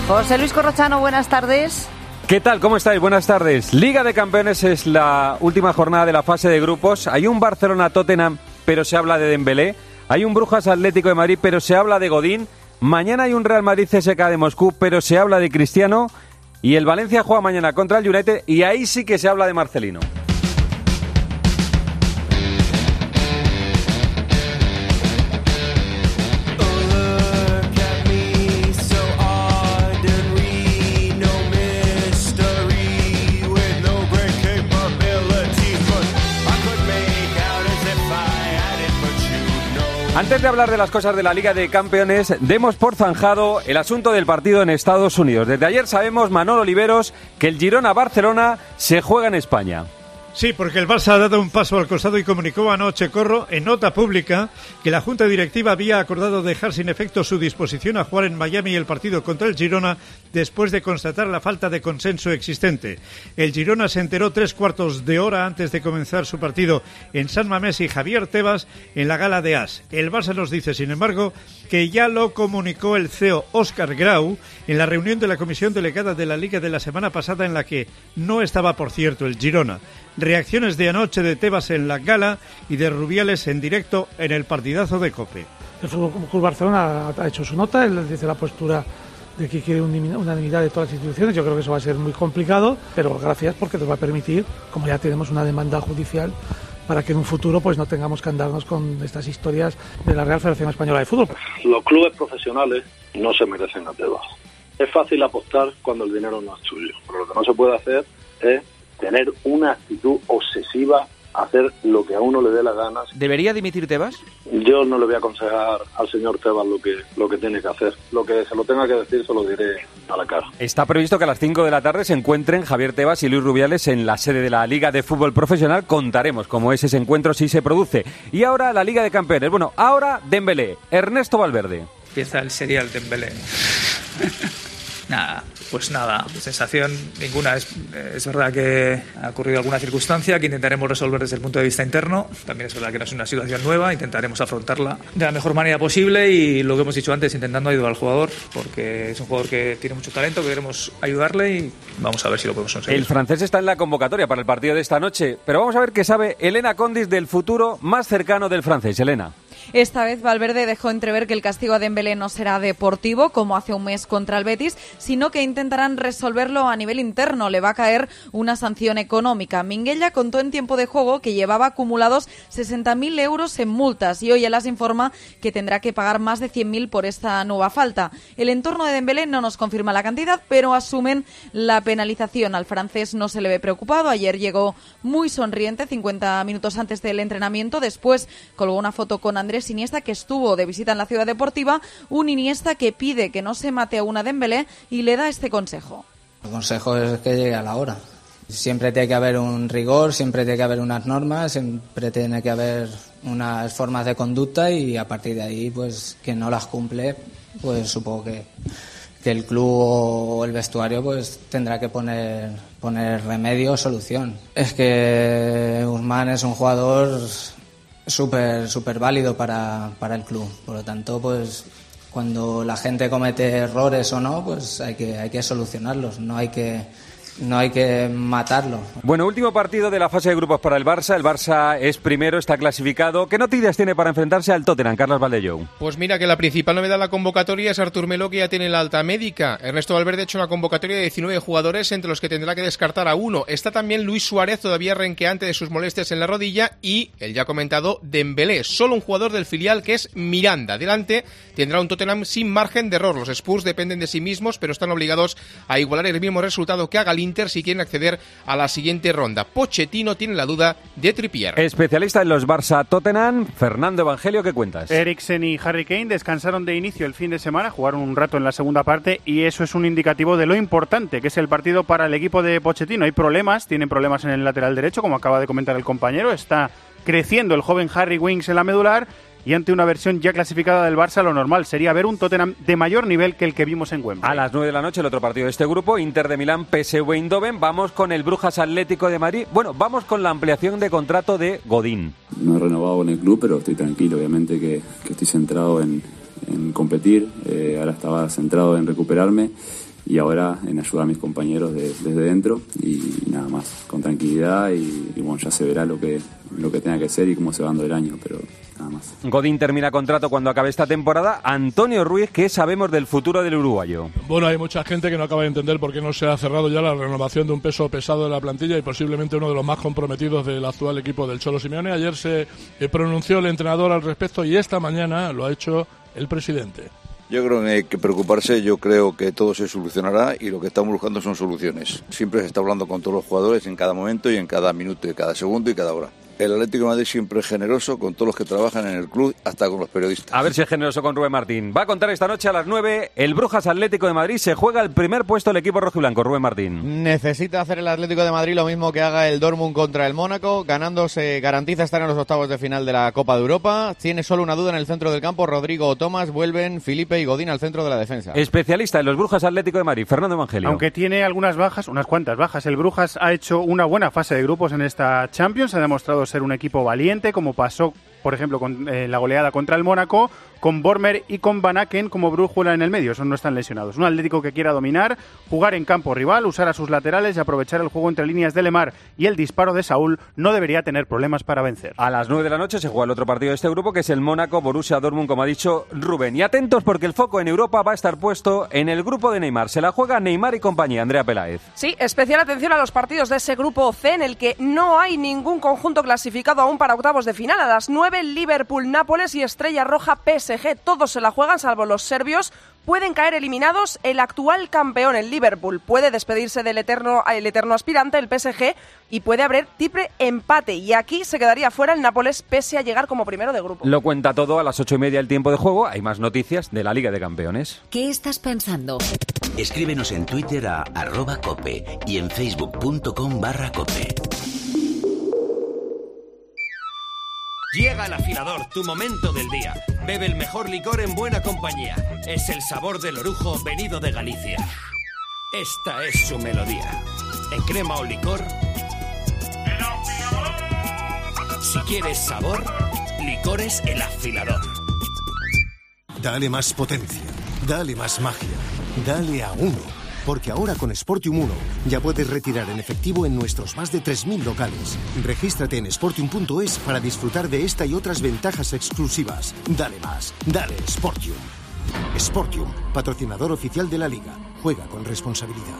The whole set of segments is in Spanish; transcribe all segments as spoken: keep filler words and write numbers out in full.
José Luis Corrochano, buenas tardes. ¿Qué tal? ¿Cómo estáis? Buenas tardes. Liga de Campeones es la última jornada de la fase de grupos. Hay un Barcelona-Tottenham, pero se habla de Dembélé. Hay un Brujas-Atlético de Madrid, pero se habla de Godín. Mañana hay un Real Madrid-C S K A de Moscú, pero se habla de Cristiano. Y el Valencia juega mañana contra el United y ahí sí que se habla de Marcelino. Antes de hablar de las cosas de la Liga de Campeones, demos por zanjado el asunto del partido en Estados Unidos. Desde ayer sabemos, Manolo Oliveros, que el Girona-Barcelona se juega en España. Sí, porque el Barça ha dado un paso al costado y comunicó anoche, Corro, en nota pública, que la Junta Directiva había acordado dejar sin efecto su disposición a jugar en Miami el partido contra el Girona después de constatar la falta de consenso existente. El Girona se enteró tres cuartos de hora antes de comenzar su partido en San Mamés y Javier Tebas en la gala de As. El Barça nos dice, sin embargo, que ya lo comunicó el C E O Óscar Grau en la reunión de la comisión delegada de la Liga de la semana pasada, en la que no estaba, por cierto, el Girona. Reacciones de anoche de Tebas en la gala y de Rubiales en directo en el partidazo de COPE. El Fútbol Club Barcelona ha hecho su nota, él dice la postura de que quiere unanimidad de todas las instituciones. Yo creo que eso va a ser muy complicado, pero gracias, porque nos va a permitir, como ya tenemos una demanda judicial, para que en un futuro pues no tengamos que andarnos con estas historias de la Real Federación Española de Fútbol. Los clubes profesionales no se merecen a Tebas. Es fácil apostar cuando el dinero no es tuyo, pero lo que no se puede hacer es tener una actitud obsesiva, hacer lo que a uno le dé la gana. ¿Debería dimitir Tebas? Yo no le voy a aconsejar al señor Tebas lo que, lo que tiene que hacer. Lo que se lo tenga que decir se lo diré a la cara. Está previsto que a las cinco de la tarde se encuentren Javier Tebas y Luis Rubiales en la sede de la Liga de Fútbol Profesional. Contaremos cómo es ese encuentro si se produce. Y ahora la Liga de Campeones. Bueno, ahora Dembélé, Ernesto Valverde. Empieza el serial Dembélé. Nada, pues nada, sensación ninguna. Es, es verdad que ha ocurrido alguna circunstancia que intentaremos resolver desde el punto de vista interno. También es verdad que no es una situación nueva, intentaremos afrontarla de la mejor manera posible y lo que hemos dicho antes, intentando ayudar al jugador, porque es un jugador que tiene mucho talento, que queremos ayudarle y vamos a ver si lo podemos conseguir. El francés está en la convocatoria para el partido de esta noche, pero vamos a ver qué sabe Elena Condis del futuro más cercano del francés. Elena. Esta vez Valverde dejó entrever que el castigo a Dembélé no será deportivo, como hace un mes contra el Betis, sino que intentarán resolverlo a nivel interno. Le va a caer una sanción económica. Minguella contó en tiempo de juego que llevaba acumulados sesenta mil euros en multas y hoy Elas informa que tendrá que pagar más de cien mil por esta nueva falta. El entorno de Dembélé no nos confirma la cantidad, pero asumen la penalización. Al francés no se le ve preocupado. Ayer llegó muy sonriente, cincuenta minutos antes del entrenamiento. Después colgó una foto con Andrés Iniesta, que estuvo de visita en la Ciudad Deportiva, un Iniesta que pide que no se mate a una Dembélé y le da este consejo. El consejo es que llegue a la hora. Siempre tiene que haber un rigor, siempre tiene que haber unas normas, siempre tiene que haber unas formas de conducta y a partir de ahí, pues quien no las cumple, pues supongo que, que el club o el vestuario pues tendrá que poner, poner remedio o solución. Es que Guzmán es un jugador súper súper válido para, para el club, por lo tanto pues cuando la gente comete errores o no, pues hay que hay que solucionarlos, no hay que no hay que matarlo. Bueno, último partido de la fase de grupos para el Barça. El Barça es primero, está clasificado. ¿Qué noticias tiene para enfrentarse al Tottenham, Carlos Valdellou? Pues mira que la principal novedad de la convocatoria es Artur Meló, que ya tiene la alta médica. Ernesto Valverde ha hecho una convocatoria de diecinueve jugadores, entre los que tendrá que descartar a uno. Está también Luis Suárez, todavía renqueante de sus molestias en la rodilla, y el ya comentado Dembélé. Solo un jugador del filial, que es Miranda. Delante tendrá un Tottenham sin margen de error. Los Spurs dependen de sí mismos, pero están obligados a igualar el mismo resultado que haga el Inter si quieren acceder a la siguiente ronda. Pochettino tiene la duda de Trippier. Especialista en los Barça-Tottenham, Fernando Evangelio, ¿qué cuentas? Eriksen y Harry Kane descansaron de inicio el fin de semana, jugaron un rato en la segunda parte y eso es un indicativo de lo importante que es el partido para el equipo de Pochettino. Hay problemas, tienen problemas en el lateral derecho, como acaba de comentar el compañero, está creciendo el joven Harry Winks en la medular. Y ante una versión ya clasificada del Barça, lo normal sería ver un Tottenham de mayor nivel que el que vimos en Wembley. A las nueve de la noche el otro partido de este grupo, Inter de Milán, P S V Eindhoven. Vamos con el Brujas Atlético de Madrid. Bueno, vamos con la ampliación de contrato de Godín. No he renovado en el club, pero estoy tranquilo. Obviamente que, que estoy centrado en, en competir. Eh, ahora estaba centrado en recuperarme. y ahora en ayudar a mis compañeros de, desde dentro y nada más, con tranquilidad y, y bueno, ya se verá lo que, lo que tenga que ser y cómo se va dando el año, pero nada más. Godín termina contrato cuando acabe esta temporada. Antonio Ruiz, ¿qué sabemos del futuro del uruguayo? Bueno, hay mucha gente que no acaba de entender por qué no se ha cerrado ya la renovación de un peso pesado de la plantilla y posiblemente uno de los más comprometidos del actual equipo del Cholo Simeone. Ayer se eh, pronunció el entrenador al respecto y esta mañana lo ha hecho el presidente. Yo creo que no hay que preocuparse, yo creo que todo se solucionará y lo que estamos buscando son soluciones. Siempre se está hablando con todos los jugadores en cada momento y en cada minuto y cada segundo y cada hora. El Atlético de Madrid siempre es generoso con todos los que trabajan en el club, hasta con los periodistas. A ver si es generoso con Rubén Martín. Va a contar esta noche a las nueve el Brujas Atlético de Madrid. Se juega el primer puesto el equipo rojiblanco. Rubén Martín. Necesita hacer el Atlético de Madrid lo mismo que haga el Dortmund contra el Mónaco. Ganando se garantiza estar en los octavos de final de la Copa de Europa. Tiene solo una duda en el centro del campo. Rodrigo o Tomás. Vuelven Felipe y Godín al centro de la defensa. Especialista en los Brujas Atlético de Madrid, Fernando Evangelio. Aunque tiene algunas bajas, unas cuantas bajas, el Brujas ha hecho una buena fase de grupos en esta Champions. Ha demostrado ser un equipo valiente, como pasó, por ejemplo, con eh, la goleada contra el Mónaco, con Bormer y con Van Aken como brújula en el medio. Esos no están lesionados. Un Atlético que quiera dominar, jugar en campo rival, usar a sus laterales y aprovechar el juego entre líneas de Lemar y el disparo de Saúl no debería tener problemas para vencer. A las nueve de la noche se juega el otro partido de este grupo, que es el Mónaco Borussia Dortmund, como ha dicho Rubén. Y atentos porque el foco en Europa va a estar puesto en el grupo de Neymar. Se la juega Neymar y compañía. Andrea Peláez. Sí, especial atención a los partidos de ese grupo C, en el que no hay ningún conjunto clasificado aún para octavos de final. A las nueve, Liverpool, Nápoles y Estrella Roja P S G. Todos se la juegan, salvo los serbios. Pueden caer eliminados el actual campeón, el Liverpool. Puede despedirse del eterno, el eterno aspirante, el P S G, y puede haber triple empate. Y aquí se quedaría fuera el Nápoles, pese a llegar como primero de grupo. Lo cuenta todo a las ocho y media el tiempo de juego. Hay más noticias de la Liga de Campeones. ¿Qué estás pensando? Escríbenos en Twitter a arroba cope y en facebook.com barra cope. Llega el afilador, tu momento del día. Bebe el mejor licor en buena compañía. Es el sabor del orujo venido de Galicia. Esta es su melodía. En crema o licor. Si quieres sabor, licores El Afilador. Dale más potencia, dale más magia, dale a uno. Porque ahora con Sportium uno ya puedes retirar en efectivo en nuestros más de tres mil locales. Regístrate en sportium punto es para disfrutar de esta y otras ventajas exclusivas. Dale más, dale Sportium. Sportium, patrocinador oficial de la Liga. Juega con responsabilidad.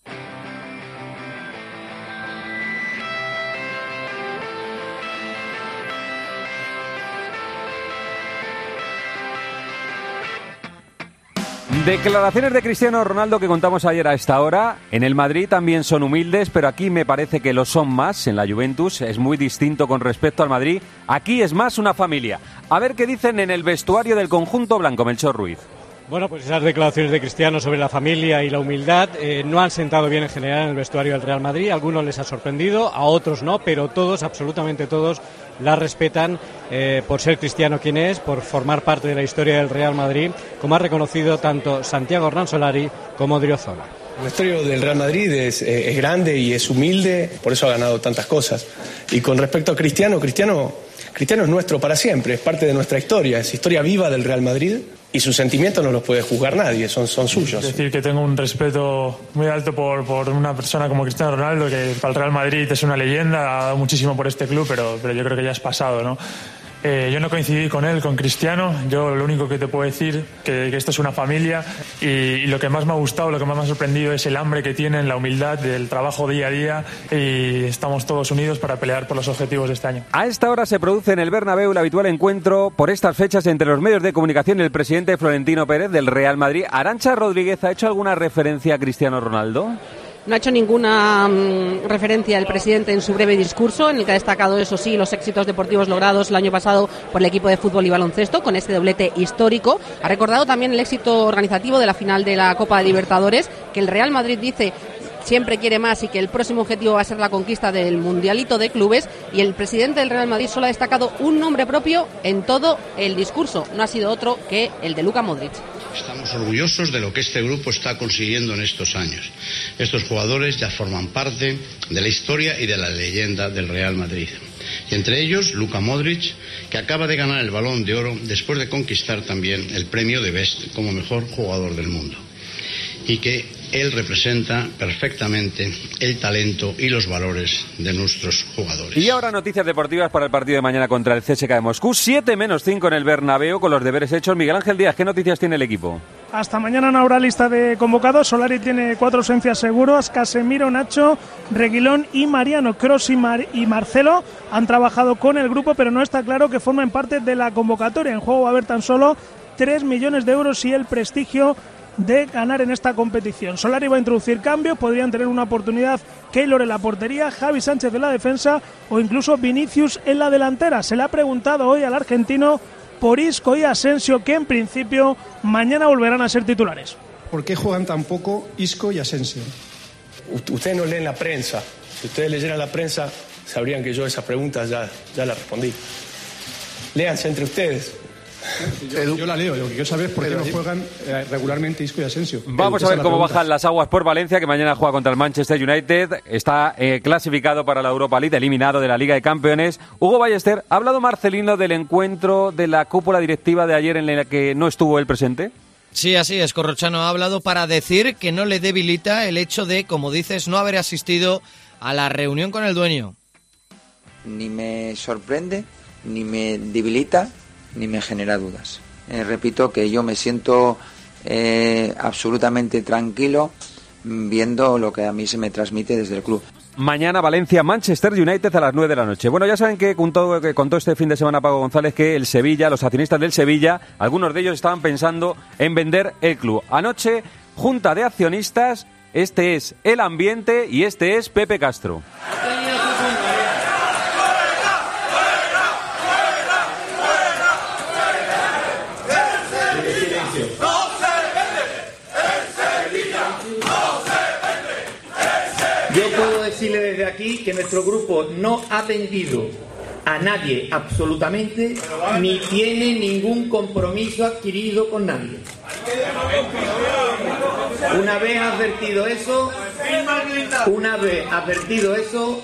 Declaraciones de Cristiano Ronaldo que contamos ayer a esta hora. En el Madrid también son humildes, pero aquí me parece que lo son más. En la Juventus es muy distinto con respecto al Madrid. Aquí es más una familia. A ver qué dicen en el vestuario del conjunto blanco, Melchor Ruiz. Bueno, pues esas declaraciones de Cristiano sobre la familia y la humildad eh, no han sentado bien en general en el vestuario del Real Madrid. A algunos les ha sorprendido, a otros no, pero todos, absolutamente todos, la respetan eh, por ser Cristiano quien es, por formar parte de la historia del Real Madrid, como ha reconocido tanto Santiago Hernán Solari como Odriozola. La historia del Real Madrid es, eh, es grande y es humilde, por eso ha ganado tantas cosas. Y con respecto a Cristiano, Cristiano, Cristiano es nuestro para siempre, es parte de nuestra historia, es historia viva del Real Madrid. Y sus sentimientos no los puede juzgar nadie, son, son suyos. Decir que tengo un respeto muy alto por, por una persona como Cristiano Ronaldo, que para el Real Madrid es una leyenda, ha dado muchísimo por este club, pero, pero yo creo que ya es pasado, ¿no? Eh, yo no coincidí con él, con Cristiano. Yo lo único que te puedo decir que, que esto es una familia y, y lo que más me ha gustado, lo que más me ha sorprendido es el hambre que tienen, la humildad del trabajo día a día y estamos todos unidos para pelear por los objetivos de este año. A esta hora se produce en el Bernabéu el habitual encuentro por estas fechas entre los medios de comunicación y el presidente Florentino Pérez del Real Madrid. ¿Arantxa Rodríguez ha hecho alguna referencia a Cristiano Ronaldo? No ha hecho ninguna um, referencia el presidente en su breve discurso, en el que ha destacado, eso sí, los éxitos deportivos logrados el año pasado por el equipo de fútbol y baloncesto, con este doblete histórico. Ha recordado también el éxito organizativo de la final de la Copa de Libertadores, que el Real Madrid dice siempre quiere más y que el próximo objetivo va a ser la conquista del Mundialito de Clubes, y el presidente del Real Madrid solo ha destacado un nombre propio en todo el discurso, no ha sido otro que el de Luka Modric. Estamos orgullosos de lo que este grupo está consiguiendo en estos años. Estos jugadores ya forman parte de la historia y de la leyenda del Real Madrid. Y entre ellos, Luka Modric, que acaba de ganar el Balón de Oro después de conquistar también el premio de Best como mejor jugador del mundo. Y que él representa perfectamente el talento y los valores de nuestros jugadores. Y ahora noticias deportivas para el partido de mañana contra el C S K de Moscú. siete menos cinco en el Bernabéu con los deberes hechos. Miguel Ángel Díaz, ¿qué noticias tiene el equipo? Hasta mañana no habrá lista de convocados. Solari tiene cuatro ausencias seguras. Casemiro, Nacho, Reguilón y Mariano. Kroos y, Mar- y Marcelo han trabajado con el grupo, pero no está claro que formen parte de la convocatoria. En juego va a haber tan solo tres millones de euros y el prestigio de ganar en esta competición. Solari va a introducir cambios. Podrían tener una oportunidad Keylor en la portería, Javi Sánchez en la defensa o incluso Vinicius en la delantera. Se le ha preguntado hoy al argentino por Isco y Asensio, que en principio mañana volverán a ser titulares. ¿Por qué juegan tan poco Isco y Asensio? Ustedes no leen la prensa. Si ustedes leyeran la prensa, sabrían que yo esas preguntas ya, ya las respondí. Léanse entre ustedes. Yo, yo la leo, lo que quiero saber es por qué no juegan eh, regularmente Isco y Asensio. Vamos a ver cómo bajan las aguas por Valencia, que mañana juega contra el Manchester United. Está eh, clasificado para la Europa League, eliminado de la Liga de Campeones. Hugo Ballester, ¿ha hablado Marcelino del encuentro de la cúpula directiva de ayer en la que no estuvo él presente? Sí, así es. Corrochano ha hablado para decir que no le debilita el hecho de, como dices, no haber asistido a la reunión con el dueño. Ni me sorprende, ni me debilita, ni me genera dudas. Eh, repito que yo me siento eh, absolutamente tranquilo viendo lo que a mí se me transmite desde el club. Mañana Valencia-Manchester United a las nueve de la noche. Bueno, ya saben que contó, que contó este fin de semana Paco González que el Sevilla, los accionistas del Sevilla, algunos de ellos estaban pensando en vender el club. Anoche, junta de accionistas, este es el ambiente y este es Pepe Castro. Yo puedo decirle desde aquí que nuestro grupo no ha vendido a nadie absolutamente, ni tiene ningún compromiso adquirido con nadie. Una vez advertido eso, una vez advertido eso,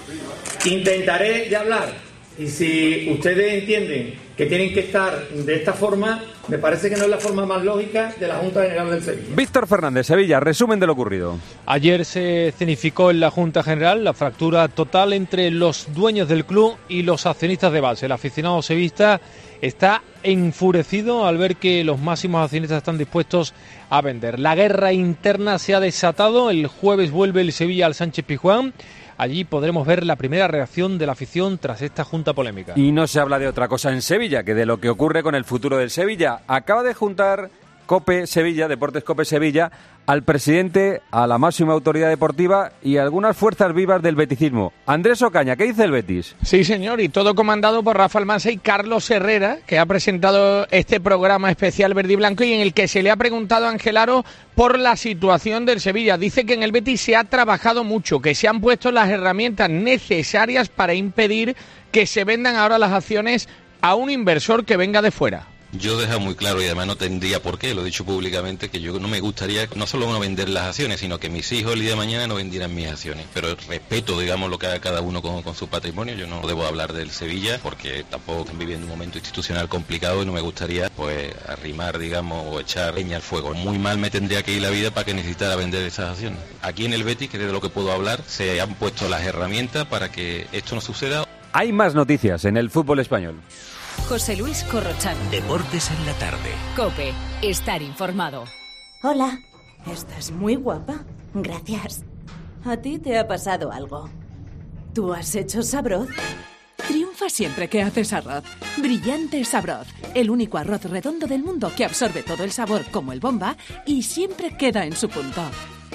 intentaré de hablar. Y si ustedes entienden que tienen que estar de esta forma, me parece que no es la forma más lógica de la Junta General del Sevilla. Víctor Fernández, Sevilla, resumen de lo ocurrido. Ayer se escenificó en la Junta General la fractura total entre los dueños del club y los accionistas de base. El aficionado sevillista está enfurecido al ver que los máximos accionistas están dispuestos a vender. La guerra interna se ha desatado. El jueves vuelve el Sevilla al Sánchez Pizjuán. Allí podremos ver la primera reacción de la afición tras esta junta polémica. Y no se habla de otra cosa en Sevilla que de lo que ocurre con el futuro del Sevilla. Acaba de juntar COPE Sevilla, Deportes COPE Sevilla, al presidente, a la máxima autoridad deportiva y a algunas fuerzas vivas del beticismo. Andrés Ocaña, ¿qué dice el Betis? Sí, señor, y todo comandado por Rafa Almansa y Carlos Herrera, que ha presentado este programa especial verde y blanco y en el que se le ha preguntado a Ángel Aro por la situación del Sevilla. Dice que en el Betis se ha trabajado mucho, que se han puesto las herramientas necesarias para impedir que se vendan ahora las acciones a un inversor que venga de fuera. Yo dejo muy claro, y además no tendría por qué, lo he dicho públicamente, que yo no me gustaría no solo no vender las acciones, sino que mis hijos el día de mañana no vendieran mis acciones. Pero respeto, digamos, lo que haga cada uno con, con su patrimonio. Yo no debo hablar del Sevilla, porque tampoco están viviendo un momento institucional complicado y no me gustaría, pues, arrimar, digamos, o echar leña al fuego. Muy mal me tendría que ir la vida para que necesitara vender esas acciones. Aquí en el Betis, que es de lo que puedo hablar, se han puesto las herramientas para que esto no suceda. Hay más noticias en el fútbol español. José Luis Corrochano. Deportes en la tarde. COPE. Estar informado. Hola. Estás muy guapa. Gracias. ¿A ti te ha pasado algo? ¿Tú has hecho Sabroz? Triunfa siempre que haces arroz. Brillante Sabroz. El único arroz redondo del mundo que absorbe todo el sabor como el Bomba y siempre queda en su punto.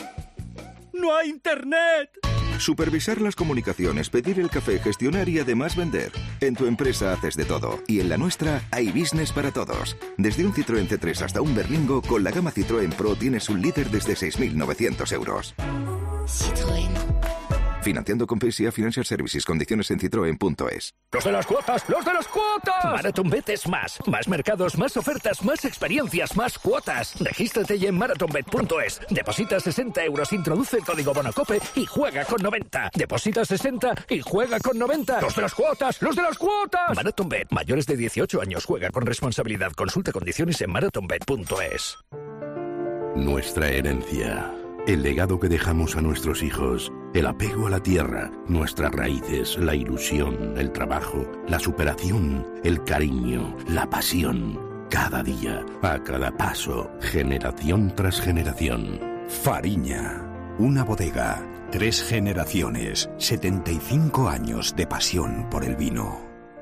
¡No hay internet! Supervisar las comunicaciones, pedir el café, gestionar y además vender. En tu empresa haces de todo. Y en la nuestra hay business para todos. Desde un Citroën C tres hasta un Berlingo, con la gama Citroën Pro tienes un líder desde seis mil novecientos euros. Citroën. Financiando con P S A Financial Services. Condiciones en citroen punto es. ¡Los de las cuotas! ¡Los de las cuotas! MarathonBet es más. Más mercados, más ofertas, más experiencias, más cuotas. Regístrate ya en marathonbet punto es. Deposita sesenta euros, introduce el código BONOCOPE y juega con noventa. Deposita sesenta y juega con noventa. ¡Los de las cuotas! ¡Los de las cuotas! MarathonBet. Mayores de dieciocho años. Juega con responsabilidad. Consulta condiciones en marathonbet punto es. Nuestra herencia. El legado que dejamos a nuestros hijos, el apego a la tierra, nuestras raíces, la ilusión, el trabajo, la superación, el cariño, la pasión. Cada día, a cada paso, generación tras generación. Fariña, una bodega, tres generaciones, setenta y cinco años de pasión por el vino.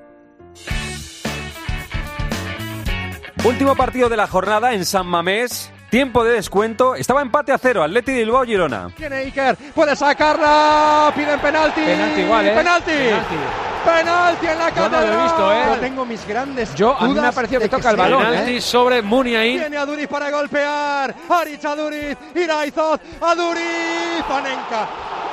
Último partido de la jornada en San Mamés. Tiempo de descuento. Estaba empate a cero. Atleti de Bilbao, Girona. Tiene Iker. Puede sacarla. Piden penalti. Penalti igual, ¿eh? Penalti. Penalti. Penalti en la Yo catedral. no lo he visto, ¿eh? Yo tengo mis grandes Yo, a mí me dudas ha parecido que de toca el sea. balón. Penalti ¿eh? sobre Muniain. Tiene a Duriz para golpear. Aric a Duriz. Iraizoz a Duriz. Panenka.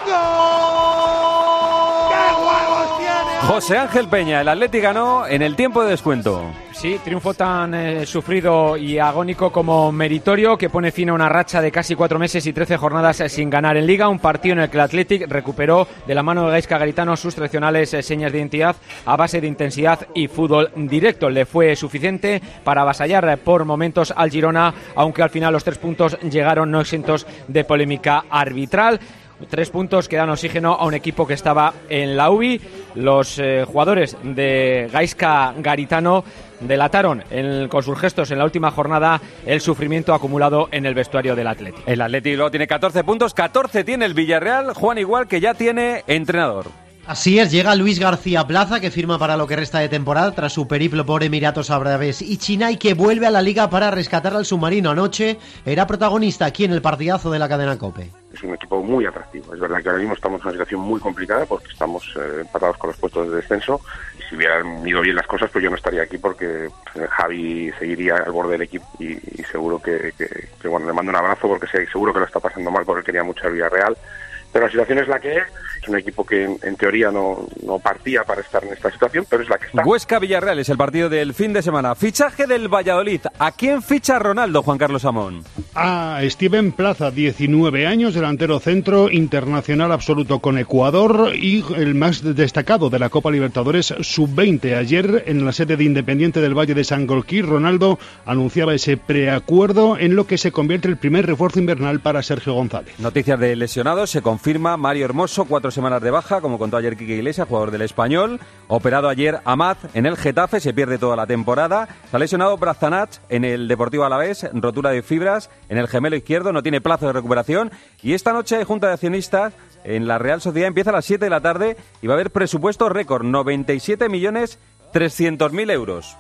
¡Gol! ¡Qué huevos tiene! José Ángel Peña, el Atleti ganó en el tiempo de descuento. Sí, triunfo tan eh, sufrido y agónico como meritorio, que pone fin a una racha de casi cuatro meses y trece jornadas eh, sin ganar en Liga. Un partido en el que el Athletic recuperó de la mano de Gaizka Garitano sus tradicionales eh, señas de identidad a base de intensidad y fútbol directo. Le fue suficiente para avasallar eh, por momentos al Girona, aunque al final los tres puntos llegaron no exentos de polémica arbitral. Tres puntos que dan oxígeno a un equipo que estaba en la U B I. Los eh, jugadores de Gaizka Garitano delataron en, con sus gestos en la última jornada el sufrimiento acumulado en el vestuario del Athletic. El Athletic luego tiene catorce puntos, catorce tiene el Villarreal. Juan, igual que ya tiene entrenador. Así es, llega Luis García Plaza, que firma para lo que resta de temporada tras su periplo por Emiratos Árabes y China, y que vuelve a la Liga para rescatar al submarino. Anoche era protagonista aquí en el partidazo de la cadena COPE. Es un equipo muy atractivo. Es verdad que ahora mismo estamos en una situación muy complicada porque estamos eh, empatados con los puestos de descenso, y si hubieran ido bien las cosas pues yo no estaría aquí, porque pues, Javi seguiría al borde del equipo y, y seguro que, que, que bueno, le mando un abrazo porque sé, seguro que lo está pasando mal porque quería mucho el Villarreal. Pero la situación es la que es. Es un equipo que en, en teoría no, no partía para estar en esta situación, pero es la que está. Huesca-Villarreal es el partido del fin de semana. Fichaje del Valladolid. ¿A quién ficha Ronaldo, Juan Carlos Amón? A Steven Plaza, diecinueve años, delantero centro, internacional absoluto con Ecuador y el más destacado de la Copa Libertadores sub veinte. Ayer, en la sede de Independiente del Valle de Sangolquí, Ronaldo anunciaba ese preacuerdo en lo que se convierte el primer refuerzo invernal para Sergio González. Noticias de lesionados. Se confirma Mario Hermoso, cuatro semanas de baja, como contó ayer Quique Iglesias, jugador del Español. Operado ayer Amat en el Getafe, se pierde toda la temporada. Se ha lesionado Brazanach en el Deportivo Alavés, rotura de fibras en el gemelo izquierdo, no tiene plazo de recuperación. Y esta noche hay junta de accionistas en la Real Sociedad, empieza a las siete de la tarde y va a haber presupuesto récord, noventa y siete millones trescientos mil euros.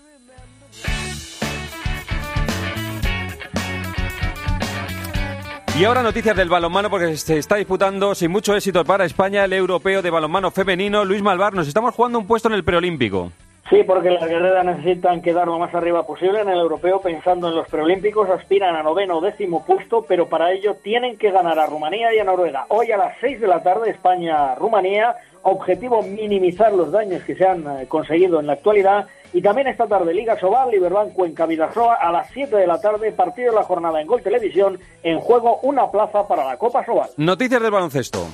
Y ahora noticias del balonmano, porque se está disputando sin mucho éxito para España el europeo de balonmano femenino. Luis Malvar, nos estamos jugando un puesto en el preolímpico. Sí, porque las guerreras necesitan quedar lo más arriba posible en el europeo, pensando en los preolímpicos. Aspiran a noveno o décimo puesto, pero para ello tienen que ganar a Rumanía y a Noruega. Hoy a las seis de la tarde, España-Rumanía. Objetivo: minimizar los daños que se han eh, conseguido en la actualidad. Y también esta tarde Liga Sobal, Liberbank Cuenca Vidasoa a las siete de la tarde, partido de la jornada en Gol Televisión, en juego una plaza para la Copa Sobal. Noticias del baloncesto.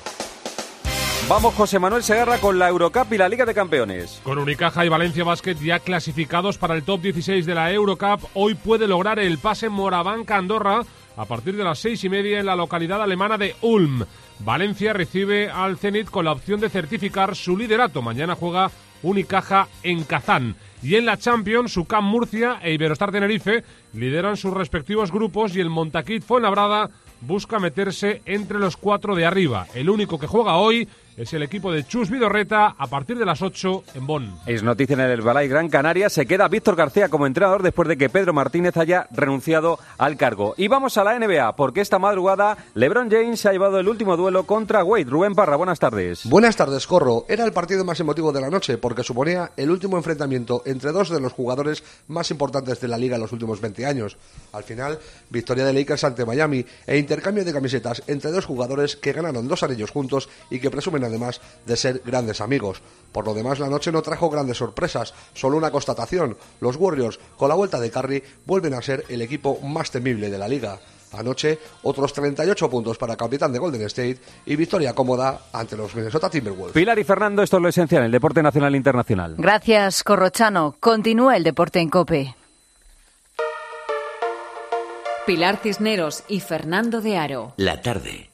Vamos, José Manuel Segarra, con la Eurocup y la Liga de Campeones. Con Unicaja y Valencia Basket ya clasificados para el top dieciséis de la Eurocup, hoy puede lograr el pase Morabanc Andorra a partir de las seis y media en la localidad alemana de Ulm. Valencia recibe al Zenit con la opción de certificar su liderato. Mañana juega Unicaja en Kazán. Y en la Champions, UCAM Murcia e Iberostar Tenerife lideran sus respectivos grupos y el Montaquit Fuenlabrada busca meterse entre los cuatro de arriba. El único que juega hoy es el equipo de Chus Vidorreta a partir de las ocho en Bonn. Es noticia en el Herbalife Gran Canaria. Se queda Víctor García como entrenador después de que Pedro Martínez haya renunciado al cargo. Y vamos a la N B A, porque esta madrugada LeBron James se ha llevado el último duelo contra Wade. Rubén Parra, buenas tardes. Buenas tardes, Corro. Era el partido más emotivo de la noche porque suponía el último enfrentamiento entre dos de los jugadores más importantes de la liga en los últimos veinte años. Al final, victoria de Lakers ante Miami e intercambio de camisetas entre dos jugadores que ganaron dos anillos juntos y que presumen además de ser grandes amigos. Por lo demás, la noche no trajo grandes sorpresas, solo una constatación: los Warriors, con la vuelta de Curry, vuelven a ser el equipo más temible de la liga. Anoche, otros treinta y ocho puntos para el capitán de Golden State y victoria cómoda ante los Minnesota Timberwolves. Pilar y Fernando, esto es lo esencial en el deporte nacional e internacional. Gracias, Corrochano. Continúa el deporte en COPE. Pilar Cisneros y Fernando de Aro. La tarde.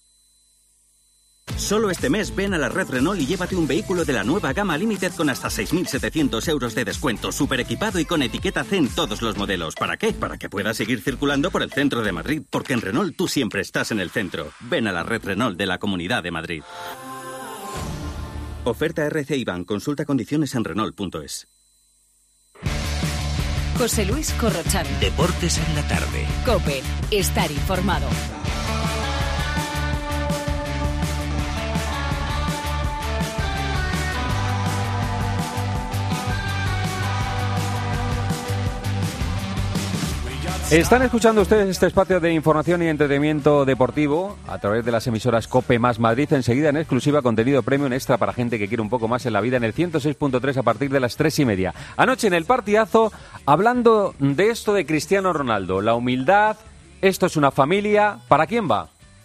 Solo este mes ven a la red Renault y llévate un vehículo de la nueva gama Limited con hasta seis mil setecientos euros de descuento, súper equipado y con etiqueta C en todos los modelos. ¿Para qué? Para que puedas seguir circulando por el centro de Madrid, porque en Renault tú siempre estás en el centro. Ven a la red Renault de la Comunidad de Madrid. Oferta R C I Bank. Consulta condiciones en Renault punto es. José Luis Corrochán. Deportes en la tarde. COPE. Estar informado. Están escuchando ustedes este espacio de información y entretenimiento deportivo a través de las emisoras COPE más Madrid. Enseguida en exclusiva contenido premium extra para gente que quiere un poco más en la vida en el ciento seis punto tres a partir de las tres y media. Anoche en el partidazo, hablando de esto de Cristiano Ronaldo, la humildad, esto es una familia, ¿para quién va?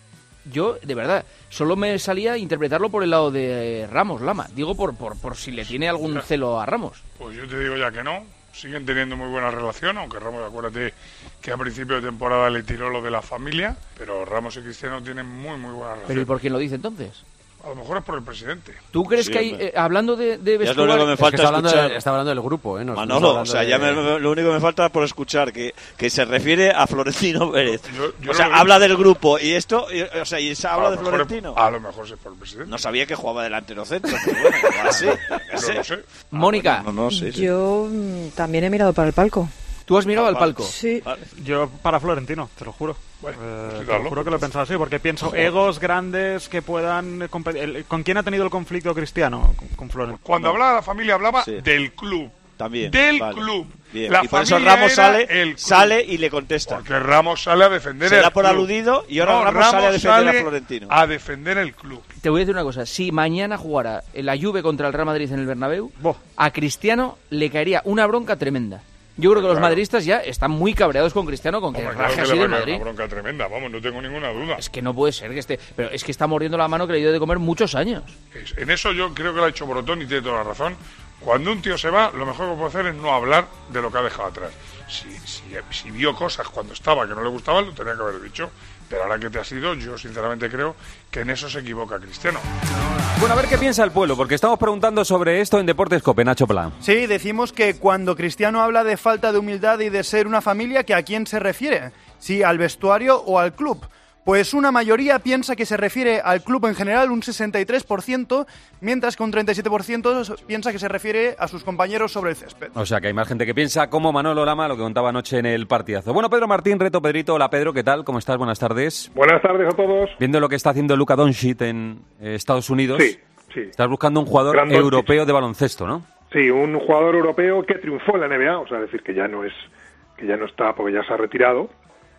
Yo, de verdad, solo me salía a interpretarlo por el lado de Ramos, Lama. Digo por, por, por si le tiene algún celo a Ramos. Pues yo te digo ya que no. Siguen teniendo muy buena relación, aunque Ramos, acuérdate que a principio de temporada le tiró lo de la familia, pero Ramos y Cristiano tienen muy, muy buena relación. ¿Pero y por quién lo dice entonces? A lo mejor es por el presidente. ¿Tú crees sí, que hay, eh, hablando de, de vestuario... Es lo único que me falta es que está, hablando escuchar... de, está hablando del grupo, ¿eh? No, Manolo, no o sea, de... ya me, lo único que me falta es por escuchar que, que se refiere a Florentino Pérez. Yo, yo o sea, no habla del grupo y esto, y, o sea, y se habla de Florentino. Es, a lo mejor es por el presidente. No sabía que jugaba delantero centro, pero bueno, ya sé, ya sé. No lo sé. Mónica. Ah, bueno, no, no, sí, sí. Yo también he mirado para el palco. ¿Tú has mirado al palco? Sí. Yo para Florentino, te lo juro. Bueno, eh, te lo juro que lo he pensado así, porque pienso egos grandes que puedan... competir. ¿Con quién ha tenido el conflicto Cristiano? Con, con Florentino. Cuando hablaba de la familia, hablaba sí. del club. También. Del vale. club. Bien. La y por eso familia Ramos sale, el sale y le contesta. Porque Ramos sale a defender Se el da por club. aludido y ahora no, Ramos, Ramos sale a defender sale a Florentino. A defender el club. Te voy a decir una cosa. Si mañana jugara la Juve contra el Real Madrid en el Bernabéu, Boh. a Cristiano le caería una bronca tremenda. Yo creo que los claro. madridistas ya están muy cabreados con Cristiano, con que Hombre, raje claro así que del Madrid. Una bronca tremenda, vamos, no tengo ninguna duda. Es que no puede ser que esté... Pero es que está mordiendo la mano que le dio de comer muchos años. En eso yo creo que lo ha hecho Brotón y tiene toda la razón. Cuando un tío se va, lo mejor que puede hacer es no hablar de lo que ha dejado atrás. Si, si, si vio cosas cuando estaba que no le gustaban, lo tenía que haber dicho. Pero ahora que te has ido, yo sinceramente creo que en eso se equivoca Cristiano. Bueno, a ver qué piensa el pueblo, porque estamos preguntando sobre esto en Deportes COPE, Nacho Plan. Sí, decimos que cuando Cristiano habla de falta de humildad y de ser una familia, ¿que a quién se refiere? ¿Sí, al vestuario o al club? Pues una mayoría piensa que se refiere al club en general, un sesenta y tres por ciento, mientras que un treinta y siete por ciento piensa que se refiere a sus compañeros sobre el césped. O sea que hay más gente que piensa como Manolo Lama, lo que contaba anoche en el partidazo. Bueno, Pedro Martín, Reto Pedrito. Hola, Pedro, ¿qué tal? ¿Cómo estás? Buenas tardes. Buenas tardes a todos. Viendo lo que está haciendo Luka Doncic en eh, Estados Unidos, sí, sí. Estás buscando un jugador Gran europeo Doncic. de baloncesto, ¿no? Sí, un jugador europeo que triunfó en la N B A, o sea, decir que ya no es, que ya no está porque ya se ha retirado.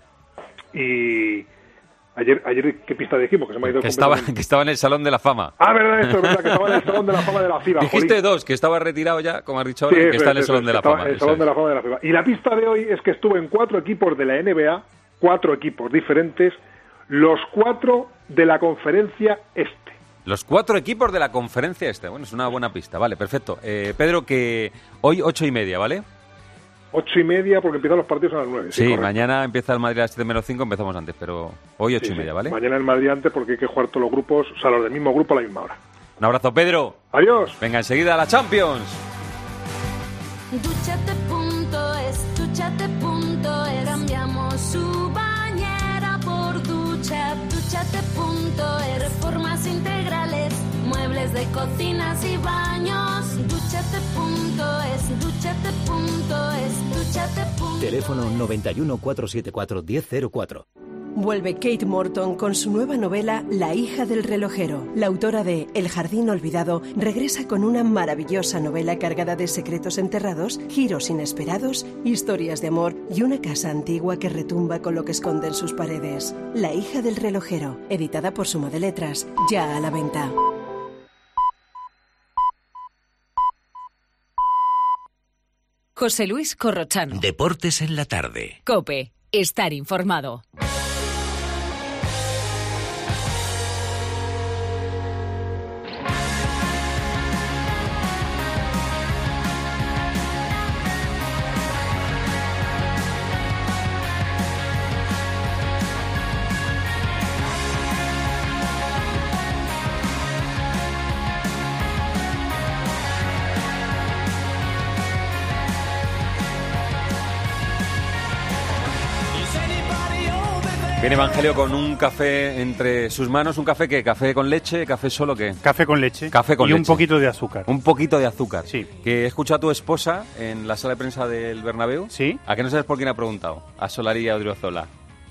Y... Ayer, ayer ¿qué pista dijimos? Que se me ha ido que estaba, que estaba en el Salón de la Fama. Ah, verdad, esto es verdad, que estaba en el Salón de la Fama de la FIBA. Dijiste Jolín. dos, que estaba retirado ya, como has dicho ahora, sí, y que está en el eso, Salón de la Fama. Fama. En el Salón es. de la Fama de la FIBA. Y la pista de hoy es que estuvo en cuatro equipos de la N B A, cuatro equipos diferentes, los cuatro de la Conferencia Este. Los cuatro equipos de la Conferencia Este. Bueno, es una buena pista. Vale, perfecto. Eh, Pedro, que hoy ocho y media, ¿vale? Ocho y media porque empiezan los partidos a las nueve. Sí, sí mañana empieza el Madrid a las siete menos cinco, empezamos antes, pero hoy ocho sí, y media, ¿vale? Mañana el Madrid antes porque hay que jugar todos los grupos, o sea, los del mismo grupo a la misma hora. Un abrazo, Pedro. Adiós. Venga, enseguida a la Champions. Duchate.es, duchate.es, cambiamos su bañera por ducha. Duchate.es, reformas integrales, muebles de cocinas y baños. Duchate.es, duchate.es, duchate.es. Teléfono noventa y uno, cuatrocientos setenta y cuatro, diez cero cuatro. Vuelve Kate Morton con su nueva novela La hija del relojero. La autora de El jardín olvidado regresa con una maravillosa novela cargada de secretos enterrados, giros inesperados, historias de amor y una casa antigua que retumba con lo que esconde en sus paredes. La hija del relojero, editada por Suma de Letras, ya a la venta. José Luis Corrochano. Deportes en la tarde. COPE. Estar informado. Viene Evangelio con un café entre sus manos. ¿Un café qué? ¿Café con leche? ¿Café solo qué? Café con leche. Café con y leche. un poquito de azúcar. Un poquito de azúcar. Sí. Que he escuchado a tu esposa en la sala de prensa del Bernabéu. Sí. ¿A qué no sabes por quién ha preguntado? A Solari y a Odriozola.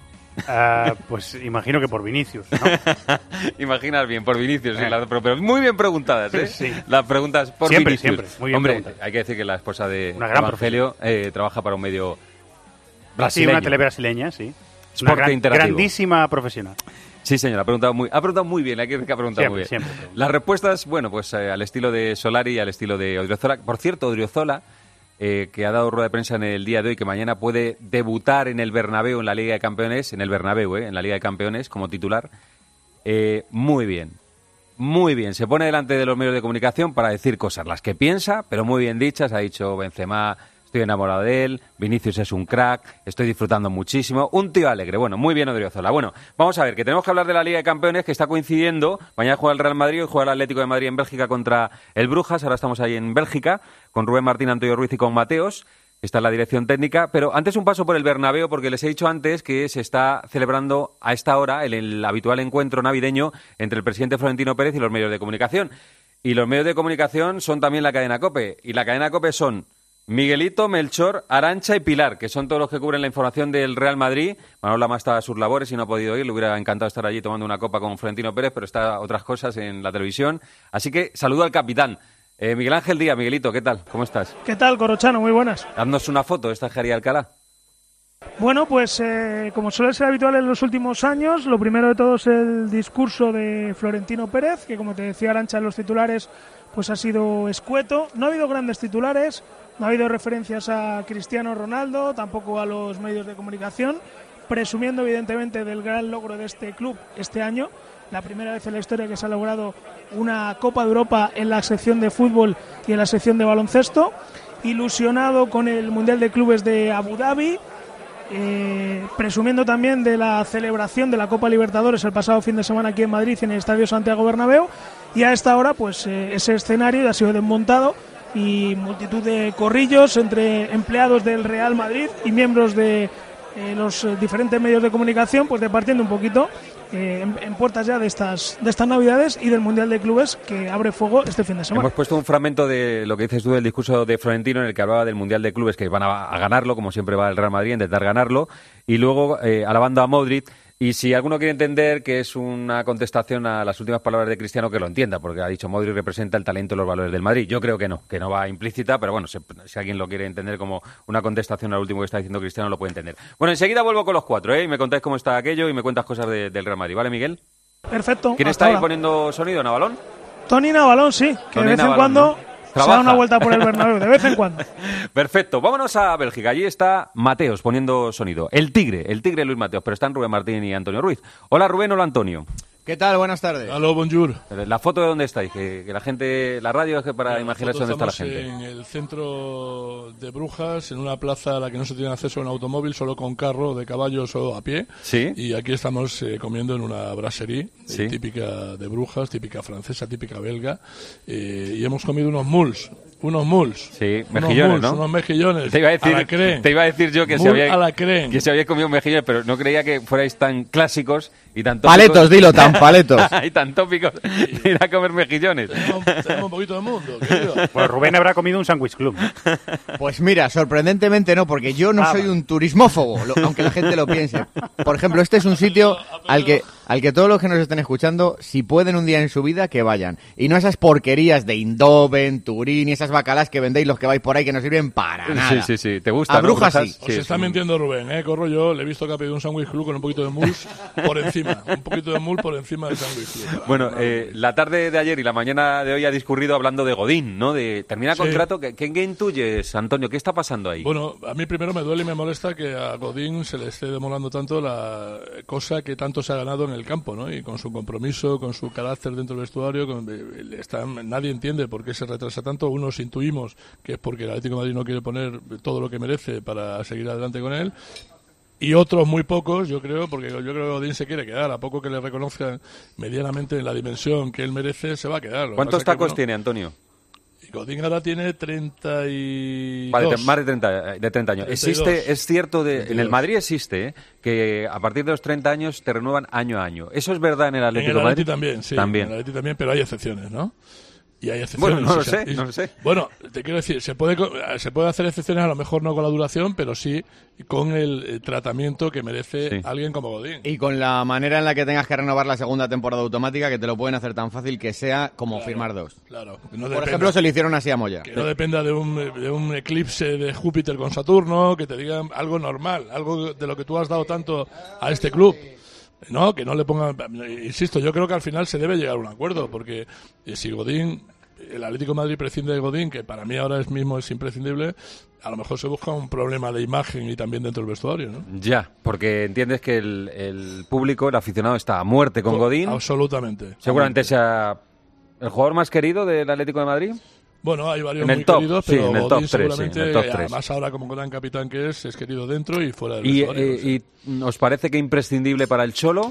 Uh, pues imagino que por Vinicius, ¿no? Imaginas bien, por Vinicius, eh. sí, la, pero, pero muy bien preguntadas, ¿eh? Sí. Las preguntas por siempre, Vinicius. Siempre, muy bien Hombre, preguntadas. hay que decir que la esposa de Una gran Evangelio eh, trabaja para un medio brasileño. Sí, una tele brasileña, sí. Una gran, grandísima profesional. Sí, señor, ha preguntado muy, ha preguntado muy bien, hay que decir que ha preguntado siempre, muy bien. Siempre. Las respuestas, bueno, pues eh, al estilo de Solari y al estilo de Odriozola. Por cierto, Odriozola, eh, que ha dado rueda de prensa en el día de hoy, que mañana puede debutar en el Bernabéu, en la Liga de Campeones, en el Bernabéu, eh, en la Liga de Campeones, como titular. Eh, muy bien, muy bien. Se pone delante de los medios de comunicación para decir cosas, las que piensa, pero muy bien dichas. Ha dicho Benzema... Estoy enamorado de él, Vinicius es un crack, estoy disfrutando muchísimo, un tío alegre. Bueno, muy bien Odriozola. Bueno, vamos a ver, que tenemos que hablar de la Liga de Campeones, que está coincidiendo. Mañana juega el Real Madrid y juega el Atlético de Madrid en Bélgica contra el Brujas. Ahora estamos ahí en Bélgica, con Rubén Martín, Antonio Ruiz y con Mateos. Está en la dirección técnica. Pero antes un paso por el Bernabéu, porque les he dicho antes que se está celebrando a esta hora el, el habitual encuentro navideño entre el presidente Florentino Pérez y los medios de comunicación. Y los medios de comunicación son también la cadena COPE. Y la cadena COPE son Miguelito, Melchor, Arantxa y Pilar, que son todos los que cubren la información del Real Madrid. Manol Lama está a sus labores y no ha podido ir. Le hubiera encantado estar allí tomando una copa con Florentino Pérez, pero está otras cosas en la televisión. Así que saludo al capitán. Eh, Miguel Ángel Díaz. Miguelito, ¿qué tal? ¿Cómo estás? ¿Qué tal, Corrochano? Muy buenas. Haznos una foto de esta Jaría Alcalá. Bueno, pues eh, como suele ser habitual en los últimos años, lo primero de todo es el discurso de Florentino Pérez, que como te decía Arantxa en los titulares, pues ha sido escueto. No ha habido grandes titulares. No ha habido referencias a Cristiano Ronaldo, tampoco a los medios de comunicación, presumiendo evidentemente del gran logro de este club este año, la primera vez en la historia que se ha logrado una Copa de Europa en la sección de fútbol y en la sección de baloncesto, ilusionado con el Mundial de Clubes de Abu Dhabi, eh, presumiendo también de la celebración de la Copa Libertadores el pasado fin de semana aquí en Madrid, en el Estadio Santiago Bernabéu, y a esta hora pues eh, ese escenario ya ha sido desmontado y multitud de corrillos entre empleados del Real Madrid y miembros de eh, los eh, diferentes medios de comunicación, pues departiendo un poquito eh, en, en puertas ya de estas de estas Navidades y del Mundial de Clubes que abre fuego este fin de semana. Hemos puesto un fragmento de lo que dices tú del discurso de Florentino en el que hablaba del Mundial de Clubes, que van a, a ganarlo, como siempre va el Real Madrid, a intentar ganarlo, y luego eh, alabando a Modric. Y si alguno quiere entender que es una contestación a las últimas palabras de Cristiano, que lo entienda, porque ha dicho Modric representa el talento y los valores del Madrid. Yo creo que no, que no va implícita, pero bueno, si, si alguien lo quiere entender como una contestación al último que está diciendo Cristiano, lo puede entender. Bueno, enseguida vuelvo con los cuatro, ¿eh? Y me contáis cómo está aquello y me cuentas cosas de, del Real Madrid, ¿vale, Miguel? Perfecto. ¿Quién está ahí poniendo sonido, Navalón? Tony Navalón, sí, que Tony de vez Navalón, en cuando... ¿no? Se da una vuelta por el Bernabéu, de vez en cuando. Perfecto, vámonos a Bélgica. Allí está Mateos poniendo sonido. El tigre, el tigre Luis Mateos, pero están Rubén Martín y Antonio Ruiz. Hola Rubén, hola Antonio. ¿Qué tal? Buenas tardes. Aló, bonjour. La foto de dónde estáis, que, que la gente, la radio es que para imaginarse dónde está la gente. En el centro de Brujas, en una plaza a la que no se tiene acceso en automóvil, solo con carro de caballos o a pie. Sí. Y aquí estamos eh, comiendo en una brasserie Sí. eh, típica de Brujas, típica francesa, típica belga. Eh, y hemos comido unos muls. Unos muls. Sí, unos mejillones, muls, ¿no? Unos mejillones. Te iba a decir, a la creen. te iba a decir yo que Mul si había, a la creen. que si habíais comido mejillones, pero no creía que fuerais tan clásicos y tan tópicos. Paletos, dilo, tan paletos. y tan tópicos de ir a comer mejillones. Tenemos, tenemos un poquito de mundo, querido. Pues Rubén habrá comido un sándwich club. Pues mira, sorprendentemente no, porque yo no Ah, soy vale. un turismófobo, lo- aunque la gente lo piense. Por ejemplo, este es un sitio al que al que todos los que nos estén escuchando, si pueden un día en su vida, que vayan. Y no esas porquerías de Indoven, Turín y esas bacalas que vendéis los que vais por ahí que no sirven para nada. Sí, sí, sí. ¿Te gusta? A ¿no? Brujas sí. Os está mintiendo Rubén, ¿eh? Corro yo, le he visto que ha pedido un sándwich club con un poquito de mousse por encima. Un poquito de mousse por encima del sándwich club. Bueno, eh, la tarde de ayer y la mañana de hoy ha discurrido hablando de Godín, ¿no? De termina Sí. contrato. ¿Qué, qué, qué intuyes, Antonio? ¿Qué está pasando ahí? Bueno, a mí primero me duele y me molesta que a Godín se le esté demorando tanto la cosa que tanto se ha ganado en el campo, ¿no? Y con su compromiso, con su carácter dentro del vestuario, con, eh, está, nadie entiende por qué se retrasa tanto. Unos intuimos que es porque el Atlético de Madrid no quiere poner todo lo que merece para seguir adelante con él. Y otros muy pocos, yo creo, porque yo creo que Godín se quiere quedar. A poco que le reconozcan medianamente la dimensión que él merece, se va a quedar. Lo que ¿Cuántos pasa es que, tacos bueno, tiene, Antonio? Y Godín ahora tiene treinta y Vale, dos. más de treinta, de treinta años. treinta y Existe, dos. es cierto, de, treinta y en el dos. Madrid existe, ¿eh? que a partir de los treinta años te renuevan año a año. ¿Eso es verdad en el En Atlético el de Atleti Madrid? también, sí. También. En el Atleti también, pero hay excepciones, ¿no? Y hay excepciones. Bueno, no lo o sea, sé, y- no lo sé. Bueno, te quiero decir, se puede co- se puede hacer excepciones, a lo mejor no con la duración, pero sí con el, eh, tratamiento que merece Sí. alguien como Godín. Y con la manera en la que tengas que renovar la segunda temporada automática, que te lo pueden hacer tan fácil que sea como firmar dos. Claro. que no Por dependa- ejemplo, se lo hicieron así a Moya. Que no dependa de un, de un eclipse de Júpiter con Saturno, que te digan algo normal, algo de lo que tú has dado tanto a este club. No, que no le pongan... Insisto, yo creo que al final se debe llegar a un acuerdo, porque eh, si Godín, el Atlético de Madrid prescinde de Godín, que para mí ahora es mismo es imprescindible, a lo mejor se busca un problema de imagen y también dentro del vestuario, ¿no? Ya, porque entiendes que el, el público, el aficionado, está a muerte con Co- Godín. Absolutamente. Seguramente sea el jugador más querido del Atlético de Madrid. Bueno, hay varios En el muy top, queridos, sí, pero en el Godín top tres, sí, seguramente, en el top eh, tres. además ahora como gran capitán que es, es querido dentro y fuera del ¿Y, vestuario. eh, y os parece que imprescindible para el Cholo